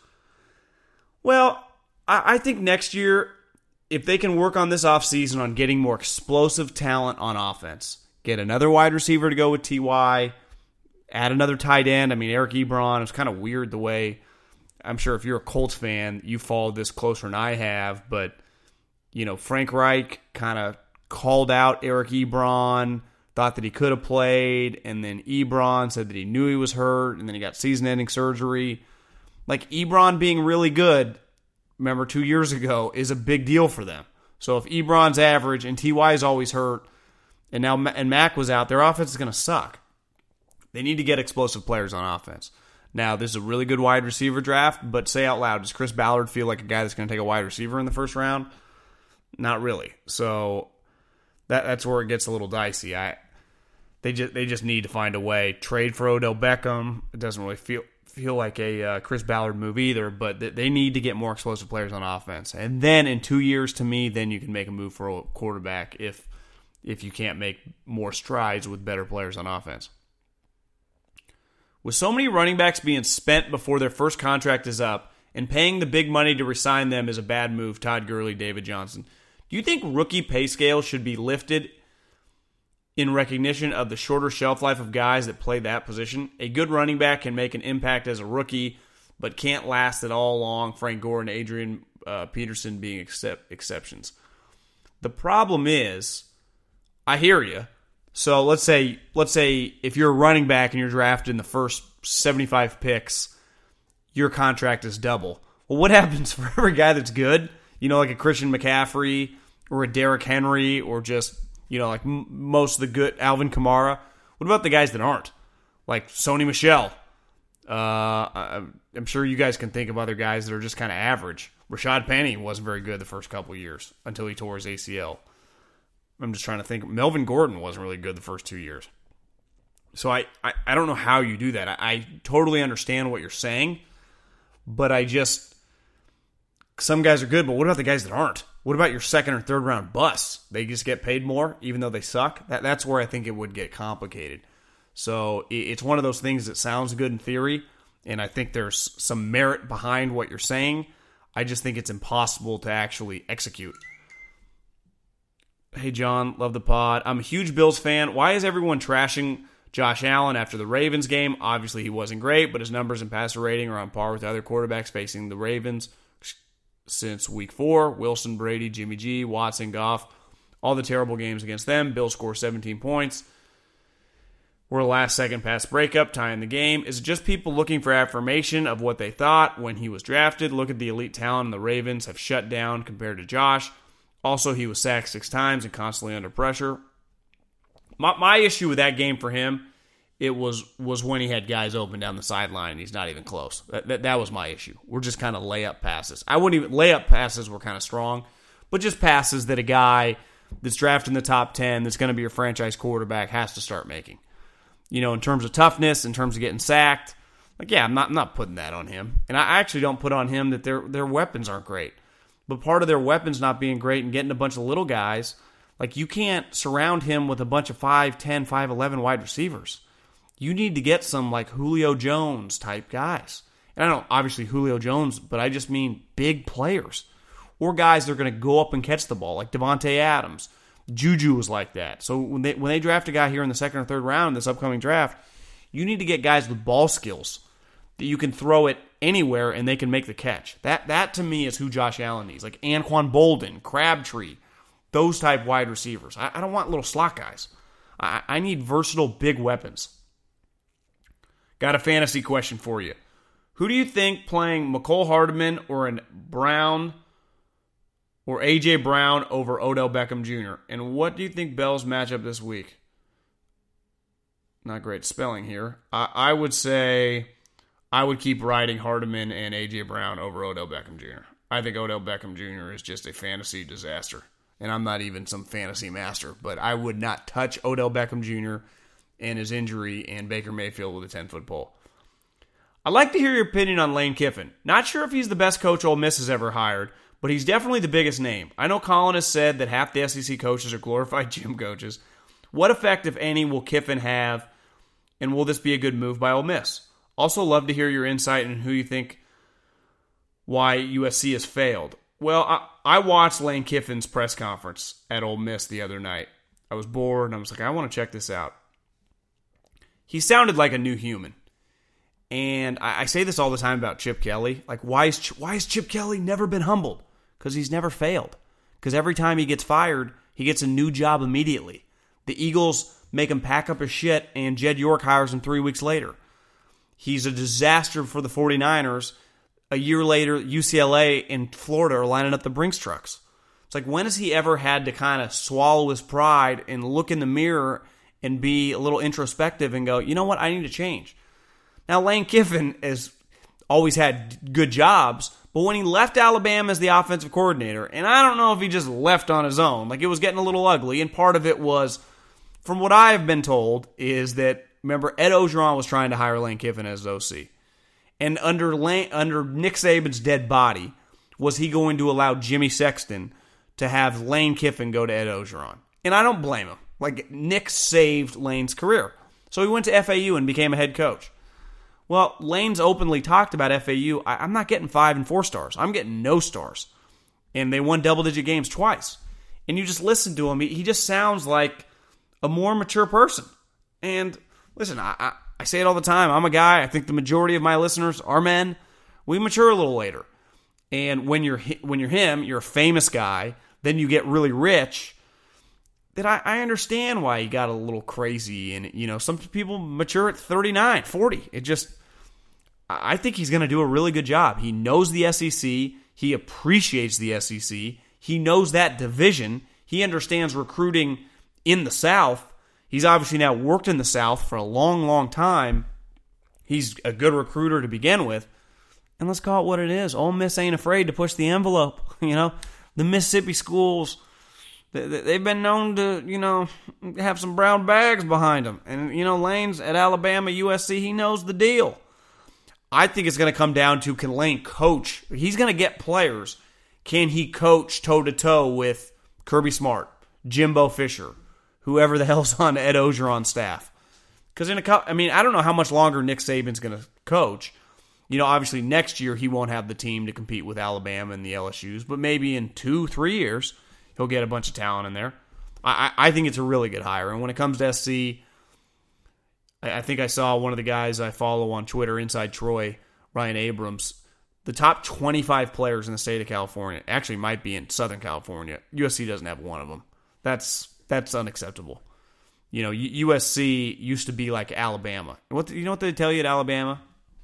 Well, I think next year, if they can work on this offseason on getting more explosive talent on offense, get another wide receiver to go with T.Y., add another tight end. I mean, Eric Ebron, it's kind of weird the way, I'm sure if you're a Colts fan, you followed this closer than I have, but, Frank Reich kind of called out Eric Ebron, thought that he could have played, and then Ebron said that he knew he was hurt, and then he got season-ending surgery. Like, Ebron being really good, remember 2 years ago, is a big deal for them. So if Ebron's average and T.Y. is always hurt, and now Mac was out, their offense is going to suck. They need to get explosive players on offense. Now, this is a really good wide receiver draft, but say out loud, does Chris Ballard feel like a guy that's going to take a wide receiver in the first round? Not really. So that's where it gets a little dicey. They just need to find a way. Trade for Odell Beckham. It doesn't really feel like a Chris Ballard move either, but they need to get more explosive players on offense. And then in 2 years, to me, then you can make a move for a quarterback if you can't make more strides with better players on offense. With so many running backs being spent before their first contract is up and paying the big money to resign them is a bad move, Todd Gurley, David Johnson. Do you think rookie pay scale should be lifted in recognition of the shorter shelf life of guys that play that position? A good running back can make an impact as a rookie, but can't last it all long, Frank Gore and Adrian Peterson being exceptions. The problem is, I hear you. So let's say if you're a running back and you're drafted in the first 75 picks, your contract is double. Well, what happens for every guy that's good? Like a Christian McCaffrey or a Derrick Henry or just, like most of the good Alvin Kamara. What about the guys that aren't? Like Sony Michel. I'm sure you guys can think of other guys that are just kind of average. Rashad Penny wasn't very good the first couple of years until he tore his ACL. I'm just trying to think. Melvin Gordon wasn't really good the first 2 years. So I don't know how you do that. I totally understand what you're saying, but some guys are good, but what about the guys that aren't? What about your second or third round busts? They just get paid more even though they suck? That's where I think it would get complicated. So it's one of those things that sounds good in theory, and I think there's some merit behind what you're saying. I just think it's impossible to actually execute. Hey, John, love the pod. I'm a huge Bills fan. Why is everyone trashing Josh Allen after the Ravens game? Obviously, he wasn't great, but his numbers and passer rating are on par with other quarterbacks facing the Ravens since week 4. Wilson, Brady, Jimmy G, Watson, Goff, all the terrible games against them. Bills score 17 points. We're a last-second pass breakup, tying the game. Is it just people looking for affirmation of what they thought when he was drafted? Look at the elite talent the Ravens have shut down compared to Josh. Also, he was sacked 6 times and constantly under pressure. My issue with that game for him, it was when he had guys open down the sideline and he's not even close. That was my issue. We're just kind of layup passes. I wouldn't even layup passes were kind of strong, but just passes that a guy that's drafted in the top 10 that's going to be your franchise quarterback has to start making. In terms of toughness, in terms of getting sacked, I'm not putting that on him. And I actually don't put on him that their weapons aren't great. But part of their weapons not being great and getting a bunch of little guys, you can't surround him with a bunch of 5'10", 5'11" wide receivers. You need to get some Julio Jones type guys. And I don't obviously Julio Jones, but I just mean big players. Or guys that are going to go up and catch the ball, like Devontae Adams. Juju was like that. So when they draft a guy here in the second or third round in this upcoming draft, you need to get guys with ball skills that you can throw it anywhere and they can make the catch. That to me is who Josh Allen needs. Like Anquan Bolden, Crabtree, those type wide receivers. I don't want little slot guys. I need versatile big weapons. Got a fantasy question for you. Who do you think playing McCole Hardman or A.J. Brown over Odell Beckham Jr.? And what do you think Bell's matchup this week? Not great spelling here. I would say I would keep riding Hardman and A.J. Brown over Odell Beckham Jr. I think Odell Beckham Jr. is just a fantasy disaster. And I'm not even some fantasy master, but I would not touch Odell Beckham Jr. and his injury and Baker Mayfield with a 10-foot pole. I'd like to hear your opinion on Lane Kiffin. Not sure if he's the best coach Ole Miss has ever hired, but he's definitely the biggest name. I know Colin has said that half the SEC coaches are glorified gym coaches. What effect, if any, will Kiffin have, and will this be a good move by Ole Miss? Also, love to hear your insight on who you think why USC has failed. Well, I watched Lane Kiffin's press conference at Ole Miss the other night. I was bored, and I was like, I want to check this out. He sounded like a new human. And I say this all the time about Chip Kelly. Like, why has Chip Kelly never been humbled? Because he's never failed. Because every time he gets fired, he gets a new job immediately. The Eagles make him pack up his shit, and Jed York hires him 3 weeks later. He's a disaster for the 49ers. A year later, UCLA and Florida are lining up the Brinks trucks. It's like, when has he ever had to kind of swallow his pride and look in the mirror and be a little introspective and go, you know what, I need to change? Now, Lane Kiffin has always had good jobs, but when he left Alabama as the offensive coordinator, and I don't know if he just left on his own, like it was getting a little ugly, and part of it was, from what I have been told, is that, remember, Ed Orgeron was trying to hire Lane Kiffin as OC. And under Nick Saban's dead body, was he going to allow Jimmy Sexton to have Lane Kiffin go to Ed Orgeron? And I don't blame him. Like, Nick saved Lane's career. So he went to FAU and became a head coach. Well, Lane's openly talked about FAU. I'm not getting 5 and 4 stars. I'm getting no stars. And they won double-digit games twice. And you just listen to him. He just sounds like a more mature person. And listen, I say it all the time. I'm a guy. I think the majority of my listeners are men. We mature a little later. And when you're him, you're a famous guy. Then you get really rich. That I understand why he got a little crazy. And, you know, some people mature at 39, 40. I think he's going to do a really good job. He knows the SEC. He appreciates the SEC. He knows that division. He understands recruiting in the South. He's obviously now worked in the South for a long, long time. He's a good recruiter to begin with. And let's call it what it is. Ole Miss ain't afraid to push the envelope. You know, the Mississippi schools, they've been known to, you know, have some brown bags behind them. And, you know, Lane's at Alabama, USC, he knows the deal. I think it's going to come down to, can Lane coach? He's going to get players. Can he coach toe-to-toe with Kirby Smart, Jimbo Fisher, whoever the hell's on Ed Orgeron's staff? Because I don't know how much longer Nick Saban's going to coach. You know, obviously next year he won't have the team to compete with Alabama and the LSUs, but maybe in 2-3 years he'll get a bunch of talent in there. I think it's a really good hire. And when it comes to SC, I think I saw one of the guys I follow on Twitter, Inside Troy, Ryan Abrams, the top 25 players in the state of California, actually might be in Southern California. USC doesn't have one of them. That's unacceptable. You know, USC used to be like Alabama. You know what they tell you at Alabama?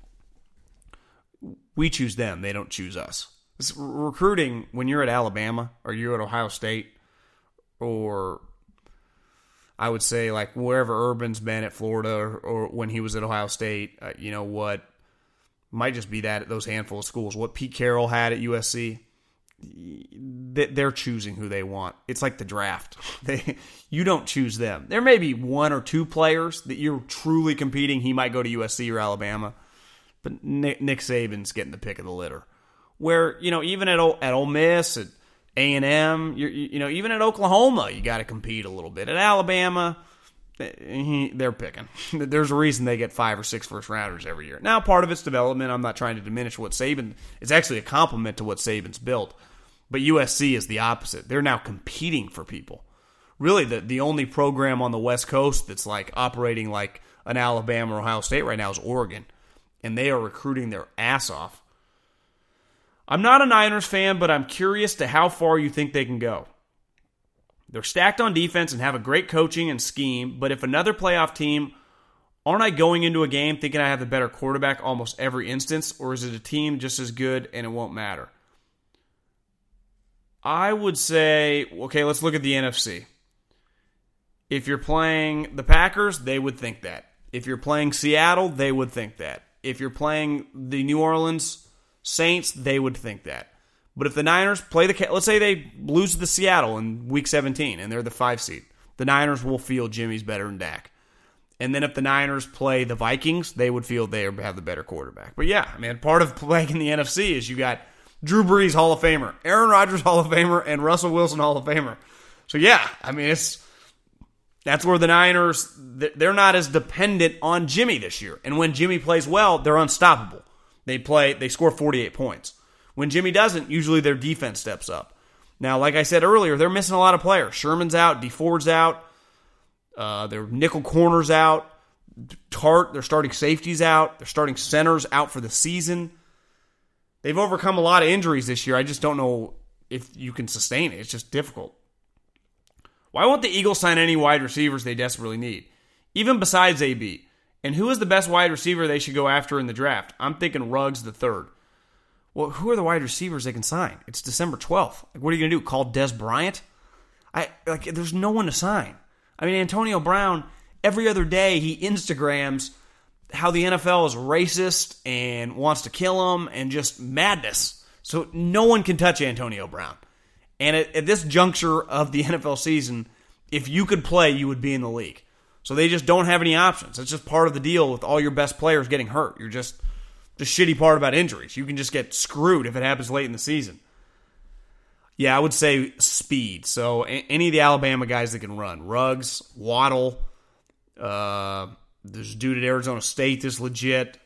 We choose them. They don't choose us. It's recruiting, when you're at Alabama or you're at Ohio State, or I would say like wherever Urban's been at Florida or when he was at Ohio State, you know what, might just be that those handful of schools. What Pete Carroll had at USC, they're choosing who they want. It's like the draft. You don't choose them. There may be 1 or 2 players that you're truly competing. He might go to USC or Alabama. But Nick Saban's getting the pick of the litter. Where, you know, even at Ole Miss, at A&M, you know, even at Oklahoma, you got to compete a little bit. At Alabama, they're picking. There's a reason they get 5 or 6 first-rounders every year. Now, part of it's development. I'm not trying to diminish what Saban... It's actually a compliment to what Saban's built. But USC is the opposite. They're now competing for people. Really, the only program on the West Coast that's like operating like an Alabama or Ohio State right now is Oregon. And they are recruiting their ass off. I'm not a Niners fan, but I'm curious to how far you think they can go. They're stacked on defense and have a great coaching and scheme, but if another playoff team, aren't I going into a game thinking I have the better quarterback almost every instance, or is it a team just as good and it won't matter? I would say, okay, let's look at the NFC. If you're playing the Packers, they would think that. If you're playing Seattle, they would think that. If you're playing the New Orleans Saints, they would think that. But if the Niners play let's say they lose to the Seattle in Week 17 and they're the 5 seed, the Niners will feel Jimmy's better than Dak. And then if the Niners play the Vikings, they would feel they have the better quarterback. But yeah, man, part of playing in the NFC is you got Drew Brees, Hall of Famer, Aaron Rodgers, Hall of Famer, and Russell Wilson, Hall of Famer. So yeah, I mean, That's where the Niners, they're not as dependent on Jimmy this year. And when Jimmy plays well, they're unstoppable. They score 48 points. When Jimmy doesn't, usually their defense steps up. Now, like I said earlier, they're missing a lot of players. Sherman's out, DeFord's out, their nickel corner's out, Tart, their starting safety's out, their starting center's out for the season. They've overcome a lot of injuries this year. I just don't know if you can sustain it. It's just difficult. Why won't the Eagles sign any wide receivers they desperately need, even besides AB? And who is the best wide receiver they should go after in the draft? I'm thinking Ruggs the third. Well, who are the wide receivers they can sign? It's December 12th. Like, what are you going to do, call Des Bryant? There's no one to sign. I mean, Antonio Brown, every other day he Instagrams how the NFL is racist and wants to kill him and just madness. So no one can touch Antonio Brown. And at this juncture of the NFL season, if you could play, you would be in the league. So they just don't have any options. It's just part of the deal with all your best players getting hurt. You're just the shitty part about injuries. You can just get screwed if it happens late in the season. Yeah, I would say speed. So any of the Alabama guys that can run. Ruggs, Waddle, there's a dude at Arizona State that's legit.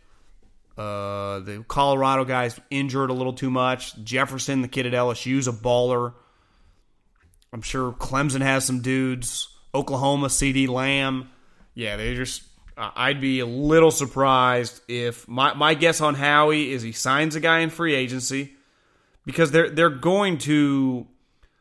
The Colorado guy's injured a little too much. Jefferson, the kid at LSU, is a baller. I'm sure Clemson has some dudes. Oklahoma, CeeDee Lamb. Yeah, they just... I'd be a little surprised if... My guess on Howie is he signs a guy in free agency because they're going to...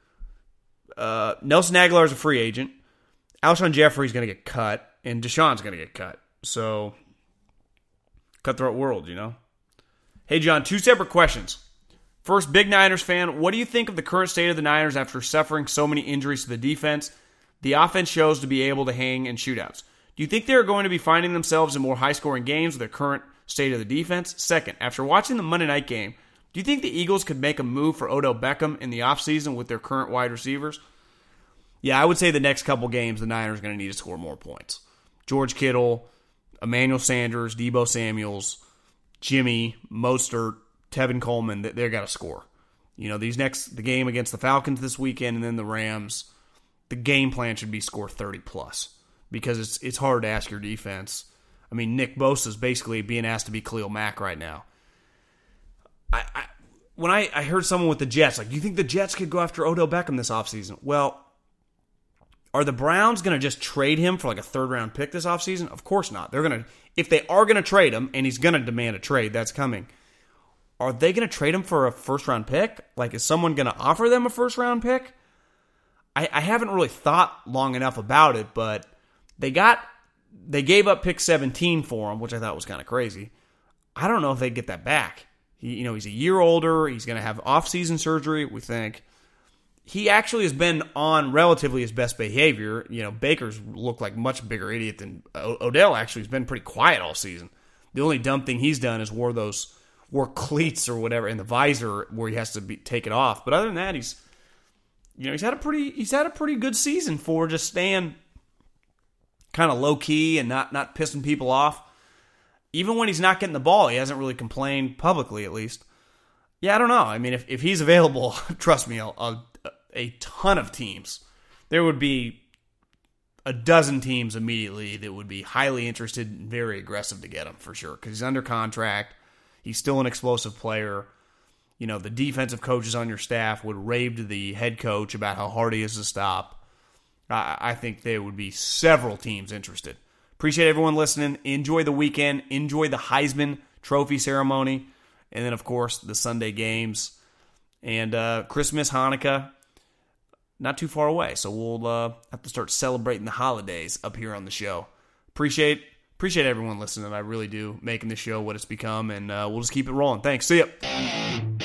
Nelson Aguilar is a free agent. Alshon Jeffrey's going to get cut, and Deshaun's going to get cut. So... Cutthroat world, you know? Hey, John, 2 separate questions. First, big Niners fan, what do you think of the current state of the Niners after suffering so many injuries to the defense? The offense shows to be able to hang in shootouts. Do you think they're going to be finding themselves in more high-scoring games with their current state of the defense? Second, after watching the Monday night game, do you think the Eagles could make a move for Odell Beckham in the offseason with their current wide receivers? Yeah, I would say the next couple games, the Niners are going to need to score more points. George Kittle, Emmanuel Sanders, Deebo Samuels, Jimmy, Mostert, Tevin Coleman, they're got to score. You know, the game against the Falcons this weekend and then the Rams, the game plan should be score 30 plus because it's hard to ask your defense. I mean, Nick Bosa is basically being asked to be Khalil Mack right now. When I heard someone with the Jets, like, do you think the Jets could go after Odell Beckham this offseason? Well, are the Browns going to just trade him for like a third-round pick this offseason? Of course not. They're going to, if they are going to trade him, and he's going to demand a trade, that's coming. Are they going to trade him for a first-round pick? Like, is someone going to offer them a first-round pick? I haven't really thought long enough about it, but they gave up pick 17 for him, which I thought was kind of crazy. I don't know if they get that back. He's a year older. He's going to have off-season surgery, we think. He actually has been on relatively his best behavior. You know, Baker's looked like a much bigger idiot than Odell. Actually, has been pretty quiet all season. The only dumb thing he's done is wore cleats or whatever in the visor where he has to take it off. But other than that, he's had a pretty good season for just staying kind of low key and not pissing people off. Even when he's not getting the ball, he hasn't really complained publicly, at least. Yeah, I don't know. I mean, if he's available, trust me, a ton of teams. There would be a dozen teams immediately that would be highly interested and very aggressive to get him for sure because he's under contract. He's still an explosive player. You know, the defensive coaches on your staff would rave to the head coach about how hard he is to stop. I think there would be several teams interested. Appreciate everyone listening. Enjoy the weekend. Enjoy the Heisman Trophy ceremony. And then, of course, the Sunday games. And Christmas, Hanukkah, not too far away. So we'll have to start celebrating the holidays up here on the show. Appreciate everyone listening. I really do, making this show what it's become. And we'll just keep it rolling. Thanks. See ya.